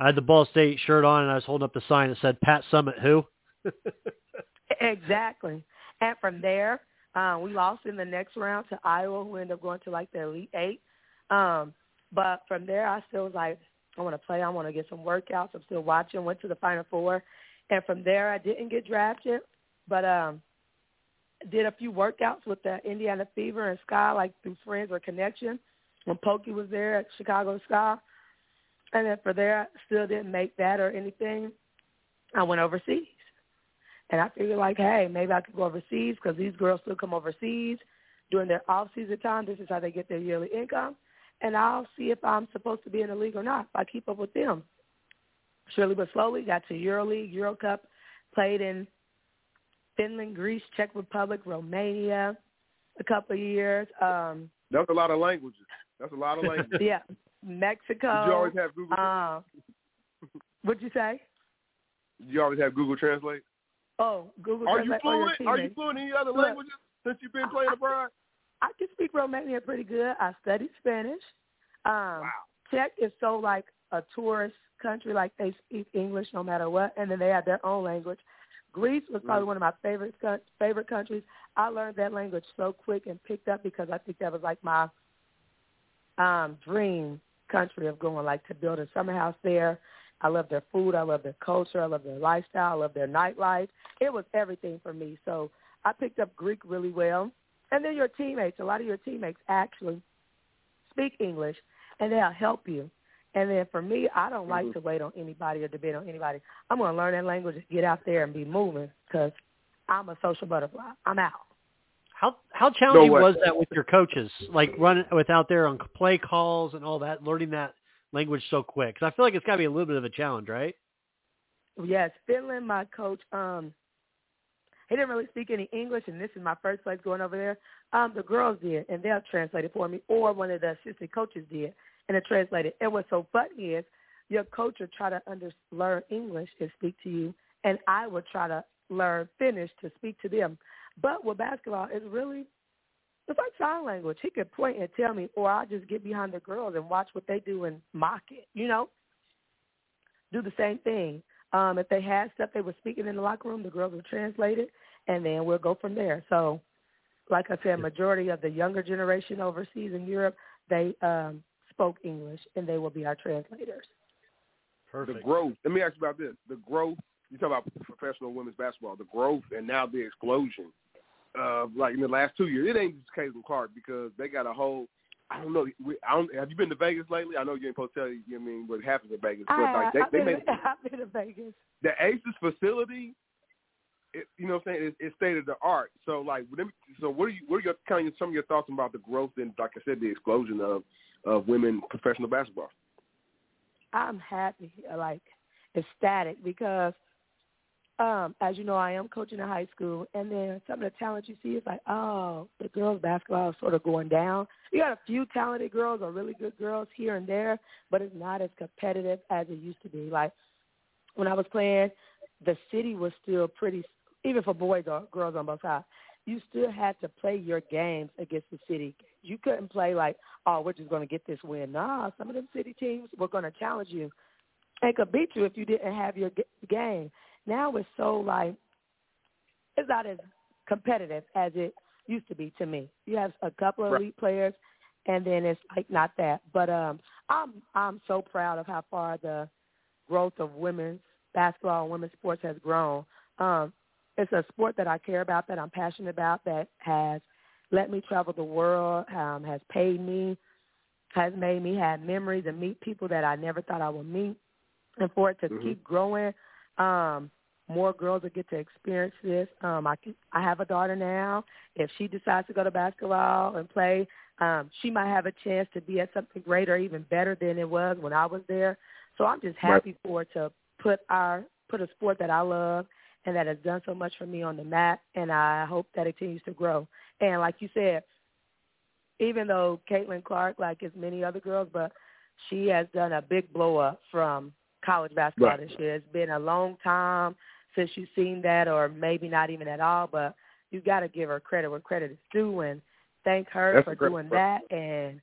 I had the Ball State shirt on, and I was holding up the sign that said, Pat Summitt, who? Exactly. And from there, we lost in the next round to Iowa, who ended up going to, like, the Elite Eight. But from there, I still was like, I want to play. I want to get some workouts. I'm still watching. Went to the Final Four. And from there, I didn't get drafted, but did a few workouts with the Indiana Fever and Sky, like through friends or connection, when Pokey was there at Chicago Sky. And then for there, I still didn't make that or anything. I went overseas. And I figured, like, hey, maybe I could go overseas because these girls still come overseas during their off-season time. This is how they get their yearly income. And I'll see if I'm supposed to be in the league or not, if I keep up with them. Surely but slowly, got to EuroLeague, Euro Cup, played in Finland, Greece, Czech Republic, Romania a couple of years. That's a lot of languages. Yeah, Mexico. Did you always have Google? What'd you say? Did you always have Google Translate? Oh, Google Are Translate. Are you fluent in any other languages since you've been playing abroad? I can speak Romanian pretty good. I studied Spanish. Wow. Czech is so like a tourist country, like they speak English no matter what, and then they have their own language. Greece was probably one of my favorite countries. I learned that language so quick and picked up because I think that was like my dream country of going, like to build a summer house there. I love their food. I love their culture. I love their lifestyle. I love their nightlife. It was everything for me. So I picked up Greek really well. And then your teammates, a lot of your teammates actually speak English, and they'll help you. And then for me, I don't like to wait on anybody or depend on anybody. I'm going to learn that language and get out there and be moving because I'm a social butterfly. I'm out. How challenging was that with your coaches, like running out there on play calls and all that, learning that language so quick? Because I feel like it's got to be a little bit of a challenge, right? Yes. Finland, my coach, he didn't really speak any English, and this is my first place going over there. The girls did, and they'll translate it for me, or one of the assistant coaches did, and it translated. And what's so funny is your coach would try to learn English and speak to you, and I would try to learn Finnish to speak to them. But with basketball, it's like sign language. He could point and tell me, or I'll just get behind the girls and watch what they do and mock it, do the same thing. If they had stuff they were speaking in the locker room, the girls would translate it, and then we'll go from there. So, like I said, majority of the younger generation overseas in Europe, they spoke English, and they will be our translators. Perfect. The growth. Let me ask you about this. The growth. You talk about professional women's basketball. The growth and now the explosion. Like in the last 2 years, it ain't just Caitlin Clark because they got a whole. I don't know. Have you been to Vegas lately? I know you ain't supposed to tell you. What happens in Vegas? But I've been to Vegas. The Aces facility, you know what I'm saying? It's state of the art. So like, what are your kind of some of your thoughts about the growth and, like I said, the explosion of women professional basketball? I'm happy, like ecstatic, because as you know, I am coaching in high school, and then some of the talent you see is like, oh, the girls' basketball is sort of going down. You got a few talented girls or really good girls here and there, but it's not as competitive as it used to be. Like when I was playing, the city was still pretty, even for boys or girls on both sides, you still had to play your games against the city. You couldn't play like, oh, we're just going to get this win. Nah, some of them city teams were going to challenge you and could beat you if you didn't have your game. Now it's so like it's not as competitive as it used to be to me. You have a couple of elite players, and then it's like not that. But I'm so proud of how far the growth of women's basketball and women's sports has grown. It's a sport that I care about, that I'm passionate about, that has let me travel the world, has paid me, has made me have memories and meet people that I never thought I would meet. And for it to keep growing, more girls will get to experience this. I have a daughter now. If she decides to go to basketball and play, she might have a chance to be at something greater, even better than it was when I was there. So I'm just happy for her to put a sport that I love and that has done so much for me on the mat, and I hope that it continues to grow. And like you said, even though Caitlin Clark, like as many other girls, but she has done a big blow-up from college basketball this year. It's been a long time since you've seen that, or maybe not even at all, but you got to give her credit where credit is due and thank her for doing that and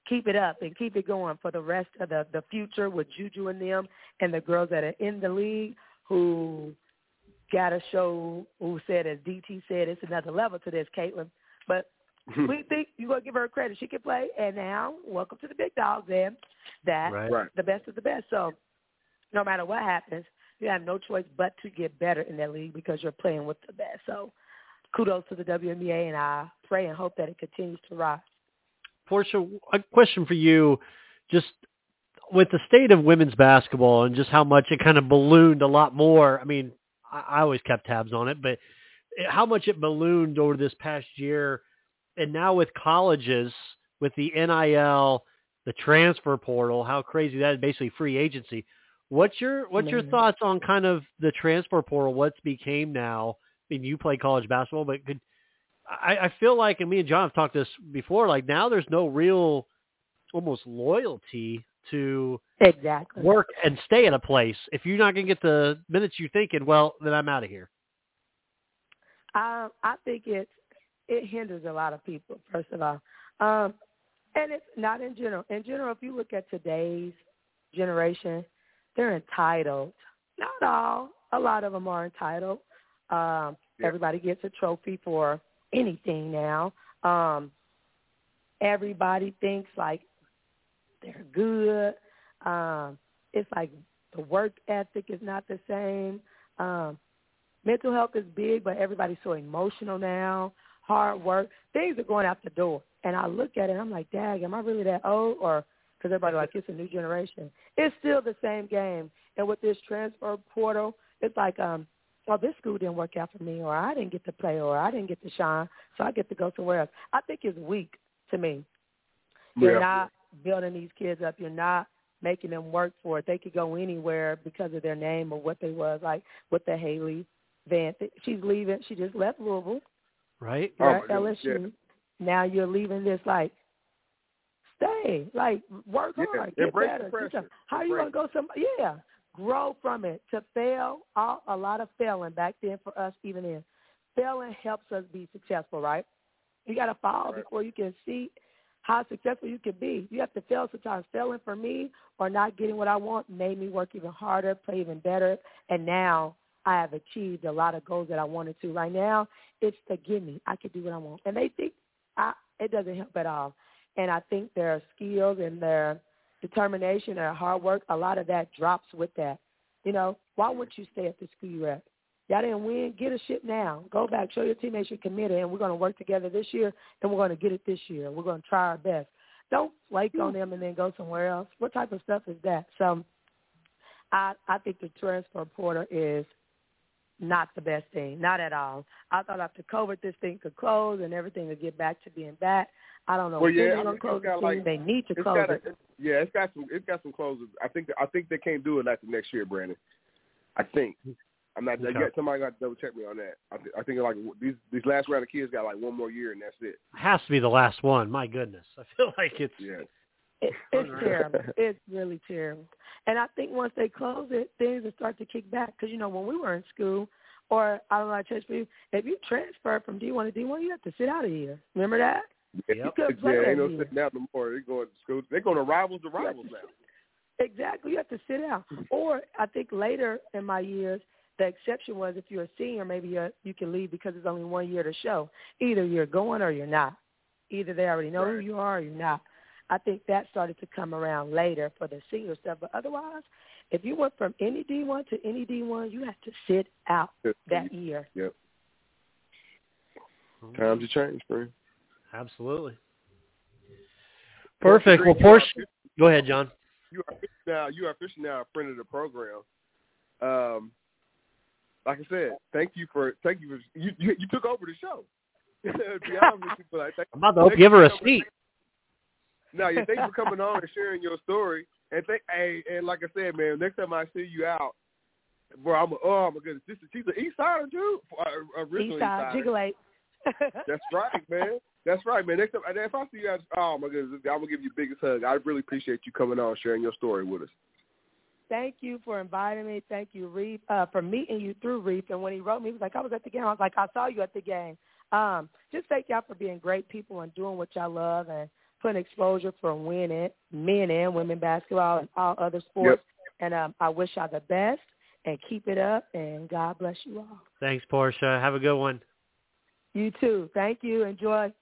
keep it up and keep it going for the rest of the future with Juju and them and the girls that are in the league who got to show, who said, as DT said, it's another level to this, Caitlin. But we think you're going to give her credit. She can play, and now welcome to the big dogs, and that's the best of the best. So no matter what happens, you have no choice but to get better in that league because you're playing with the best. So kudos to the WNBA, and I pray and hope that it continues to rise. Portia, a question for you, just with the state of women's basketball and just how much it kind of ballooned a lot more. I mean, I always kept tabs on it, but how much it ballooned over this past year. And now with colleges, with the NIL, the transfer portal, how crazy that is, basically free agency. What's your thoughts on kind of the transfer portal, what's became now? I mean, you play college basketball, but I feel like, and me and John have talked this before, like now there's no real almost loyalty to work and stay at a place. If you're not going to get the minutes you're thinking, well, then I'm out of here. I think it hinders a lot of people, first of all. And it's not in general. In general, if you look at today's generation, they're entitled. Not all. A lot of them are entitled. Everybody gets a trophy for anything now. Everybody thinks like they're good. It's like the work ethic is not the same. Mental health is big, but everybody's so emotional now. Hard work. Things are going out the door. And I look at it and I'm like, dang, am I really that old? Or because everybody's like, it's a new generation. It's still the same game. And with this transfer portal, it's like, well, this school didn't work out for me, or I didn't get to play, or I didn't get to shine, so I get to go somewhere else. I think it's weak to me. You're not building these kids up. You're not making them work for it. They could go anywhere because of their name or what they was, like with the Haley Van. She's leaving. She just left Louisville. Right. You're at LSU. Yeah. Now you're leaving this, like, stay. Like, work hard. Get better. How are you going to go somewhere? Yeah. Grow from it. To fail, a lot of failing back then for us, even then. Failing helps us be successful, right? You got to fall before you can see how successful you can be. You have to fail sometimes. Failing for me or not getting what I want made me work even harder, play even better, and now I have achieved a lot of goals that I wanted to. Right now, it's the gimme. I can do what I want. And they think it doesn't help at all. And I think their skills and their determination, their hard work, a lot of that drops with that. You know, why wouldn't you stay at the school you're at? Y'all didn't win. Get a ship now. Go back. Show your teammates you're committed, and we're going to work together this year, and we're going to get it this year. We're going to try our best. Don't flake on them and then go somewhere else. What type of stuff is that? So I think the transfer portal is not the best thing, not at all. I thought after COVID this thing could close and everything would get back to being back. I don't know. Well, yeah, they're going to close the team. They need to close it. Yeah, it's got some closes. I think they can't do it after next year, Brandon. I think. I'm not yet. Somebody got to double check me on that. I think like these last round of kids got like one more year and that's it. It has to be the last one. My goodness, I feel like it's it's terrible. It's really terrible. And I think once they close it, things will start to kick back. Because, you know, when we were in school, or I don't know, I church for you, if you transfer from D1 to D1, you have to sit out a year. Remember that? Yep. Ain't no sitting out no more. They're going to school. They're going to rivals now. Exactly. You have to sit out. Or I think later in my years, the exception was if you're a senior, maybe you can leave because it's only 1 year to show. Either you're going or you're not. Either they already know who you are or you're not. I think that started to come around later for the senior stuff. But otherwise, if you went from any D1 to any D1, you have to sit out that year. Yep. Times have changed, friend. Absolutely. Perfect. Well, Portia, go ahead, John. You are officially now a friend of the program. Like I said, thank you for you took over the show. To be honest with you, I'm about to give her a seat. No, yeah, thanks for coming on and sharing your story. And and like I said, man, next time I see you out, bro, oh my goodness, she's an East Sider too, originally East Side, Jiggle 8. That's right, man. That's right, man. Next time, if I see you out, oh my goodness, I'm gonna give you the biggest hug. I really appreciate you coming on, sharing your story with us. Thank you for inviting me. Thank you, Reef, for meeting you through Reef. And when he wrote me, he was like, I was at the game. I was like, I saw you at the game. Just thank y'all for being great people and doing what y'all love and putting exposure for men and women basketball and all other sports. Yep. And I wish y'all the best, and keep it up, and God bless you all. Thanks, Portia. Have a good one. You too. Thank you. Enjoy.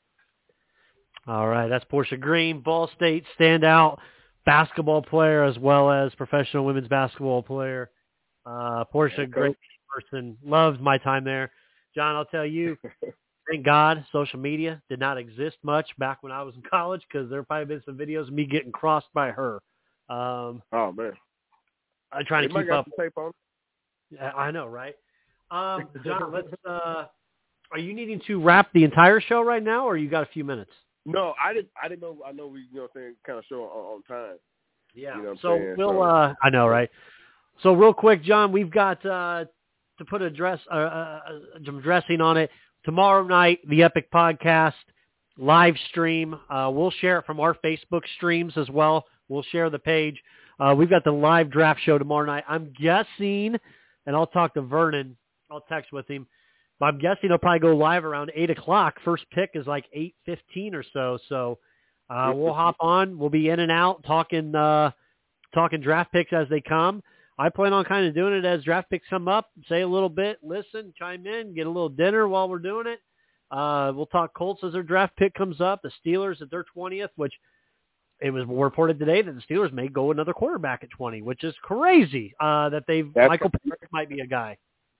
All right, that's Portia Green, Ball State standout basketball player as well as professional women's basketball player. Portia, great person. Loved my time there. John, I'll tell you, thank God social media did not exist much back when I was in college, because there probably been some videos of me getting crossed by her. Oh, man. I'm trying to keep up. Tape on. Yeah, I know, right? John, let's. Are you needing to wrap the entire show right now, or you got a few minutes? No, I didn't know. I know we, kind of show on time. Yeah. You know so we'll. I know, right? So real quick, John, we've got to put some dressing on it. Tomorrow night, the Epic Podcast live stream. We'll share it from our Facebook streams as well. We'll share the page. We've got the live draft show tomorrow night. I'm guessing, and I'll talk to Vernon. I'll text with him. But I'm guessing he'll probably go live around 8 o'clock. First pick is like 8:15 or so. So we'll hop on. We'll be in and out talking draft picks as they come. I plan on kind of doing it as draft picks come up, say a little bit, listen, chime in, get a little dinner while we're doing it. We'll talk Colts as their draft pick comes up, the Steelers at their 20th, which it was reported today that the Steelers may go another quarterback at 20, which is crazy that Michael Pittman might be a guy.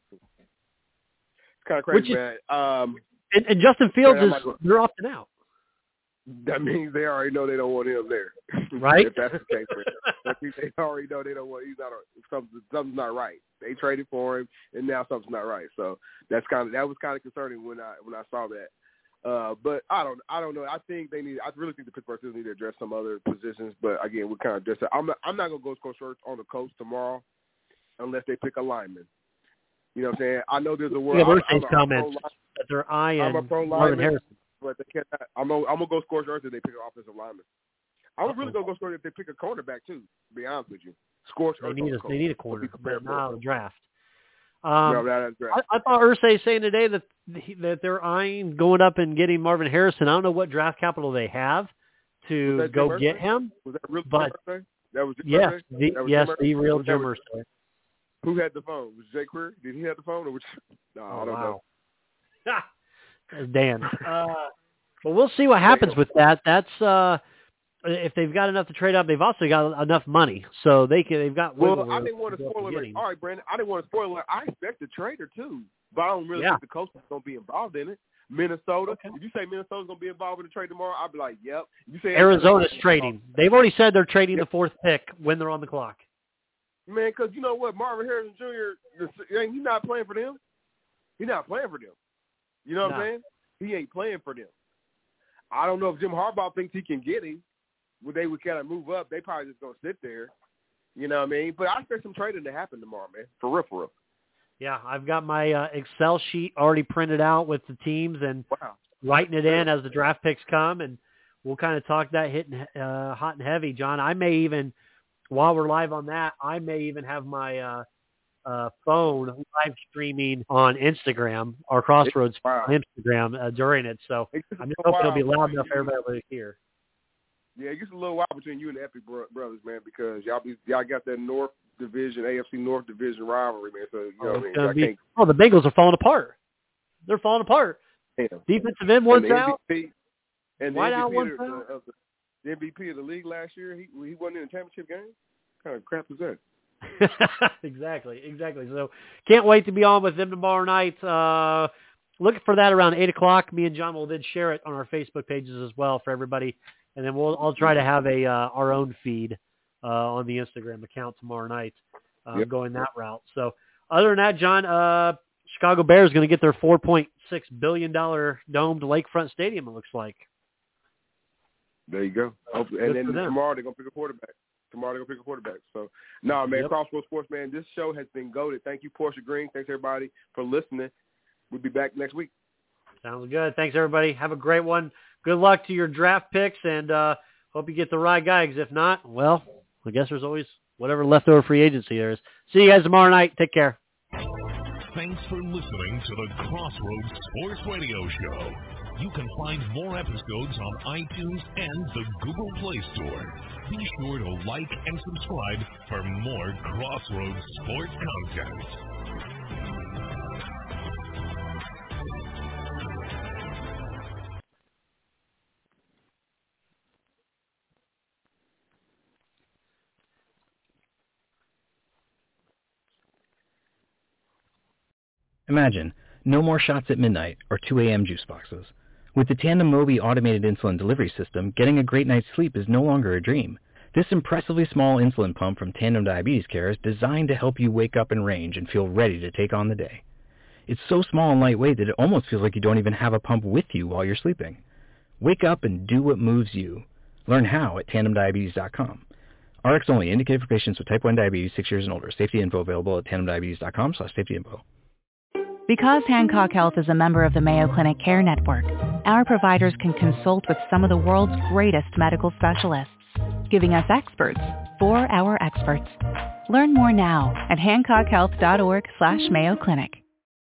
Kind of crazy, man. And Justin Fields they're opting out. That means they already know they don't want him there, right? If that's the case, that means they already know they don't want. Something's not right. They traded for him, and now something's not right. So that was kind of concerning when I saw that. But I don't know. I really think the Pittsburgh Steelers need to address some other positions. But again, we kind of just. I'm not gonna go score short on the coach tomorrow, unless they pick a lineman. You know what I'm saying? I know there's a word. Yeah, comments that they're eyeing Marvin Harrison. But they can't. I'm gonna go scorched earth if they pick an offensive lineman. I'm really gonna go scorched if they pick a cornerback too. To be honest with you, scorched earth. They need a corner, but not a draft. No, not a draft. I thought Irsay saying today that they're eyeing going up and getting Marvin Harrison. I don't know what draft capital they have to go get him. Was that real? But that was the real Jim Irsay. Who had the phone? Was Jay Query? Did he have the phone, or which? No, I don't know. That's Dan. But we'll see what happens with that. That's if they've got enough to trade up. They've also got enough money, so they've got. Well, I didn't want to spoil it. All right, Brandon. I didn't want to spoil it. I expect a trader too, but I don't really think the coach is going to be involved in it. Minnesota. Okay. If you say Minnesota's going to be involved in the trade tomorrow, I'll be like, yep. You say Arizona's trading. They've already said they're trading the fourth pick when they're on the clock. Man, because you know what, Marvin Harrison Jr. He's not playing for them. He's not playing for them. You know what I'm saying? He ain't playing for them. I don't know if Jim Harbaugh thinks he can get him. Well, they would kind of move up. They probably just going to sit there. You know what I mean? But I expect some trading to happen tomorrow, man. For real. Yeah, I've got my Excel sheet already printed out with the teams and writing it in as the draft picks come, and we'll kind of talk that hitting hot and heavy, John. I may even, while we're live on that, I may even have my phone live streaming on Instagram, our Crossroads Instagram during it. So I'm just hoping it'll be loud enough for everybody to hear. Yeah, it gets a little wild between you and the Epic brothers, man, because y'all got that North Division, AFC North Division rivalry, man. So you know what I mean? The Bengals are falling apart. They're falling apart. Damn. Defensive end one's out. And White the out one's MVP out. The MVP of the league last year, he wasn't in the championship game. What kind of crap is that? Exactly. So can't wait to be on with them tomorrow night. Look for that around 8 o'clock. Me and John will then share it on our Facebook pages as well for everybody. And then I'll try to have our own feed on the Instagram account tomorrow night going that route. So other than that, John, Chicago Bears going to get their $4.6 billion domed lakefront stadium, it looks like. There you go. And then tomorrow they're going to pick a quarterback. So, man, Crossroads Sports, man, this show has been goated. Thank you, Portia Green. Thanks, everybody, for listening. We'll be back next week. Sounds good. Thanks, everybody. Have a great one. Good luck to your draft picks, and hope you get the right guys. If not, well, I guess there's always whatever leftover free agency there is. See you guys tomorrow night. Take care. Thanks for listening to the Crossroads Sports Radio Show. You can find more episodes on iTunes and the Google Play Store. Be sure to like and subscribe for more Crossroads sports content. Imagine, no more shots at midnight or 2 a.m. juice boxes. With the Tandem Mobi automated insulin delivery system, getting a great night's sleep is no longer a dream. This impressively small insulin pump from Tandem Diabetes Care is designed to help you wake up in range and feel ready to take on the day. It's so small and lightweight that it almost feels like you don't even have a pump with you while you're sleeping. Wake up and do what moves you. Learn how at tandemdiabetes.com. RX only, indicated for patients with type 1 diabetes 6 years and older. Safety info available at tandemdiabetes.com/safety-info. Because Hancock Health is a member of the Mayo Clinic Care Network, our providers can consult with some of the world's greatest medical specialists, giving us experts for our experts. Learn more now at hancockhealth.org/Mayo Clinic.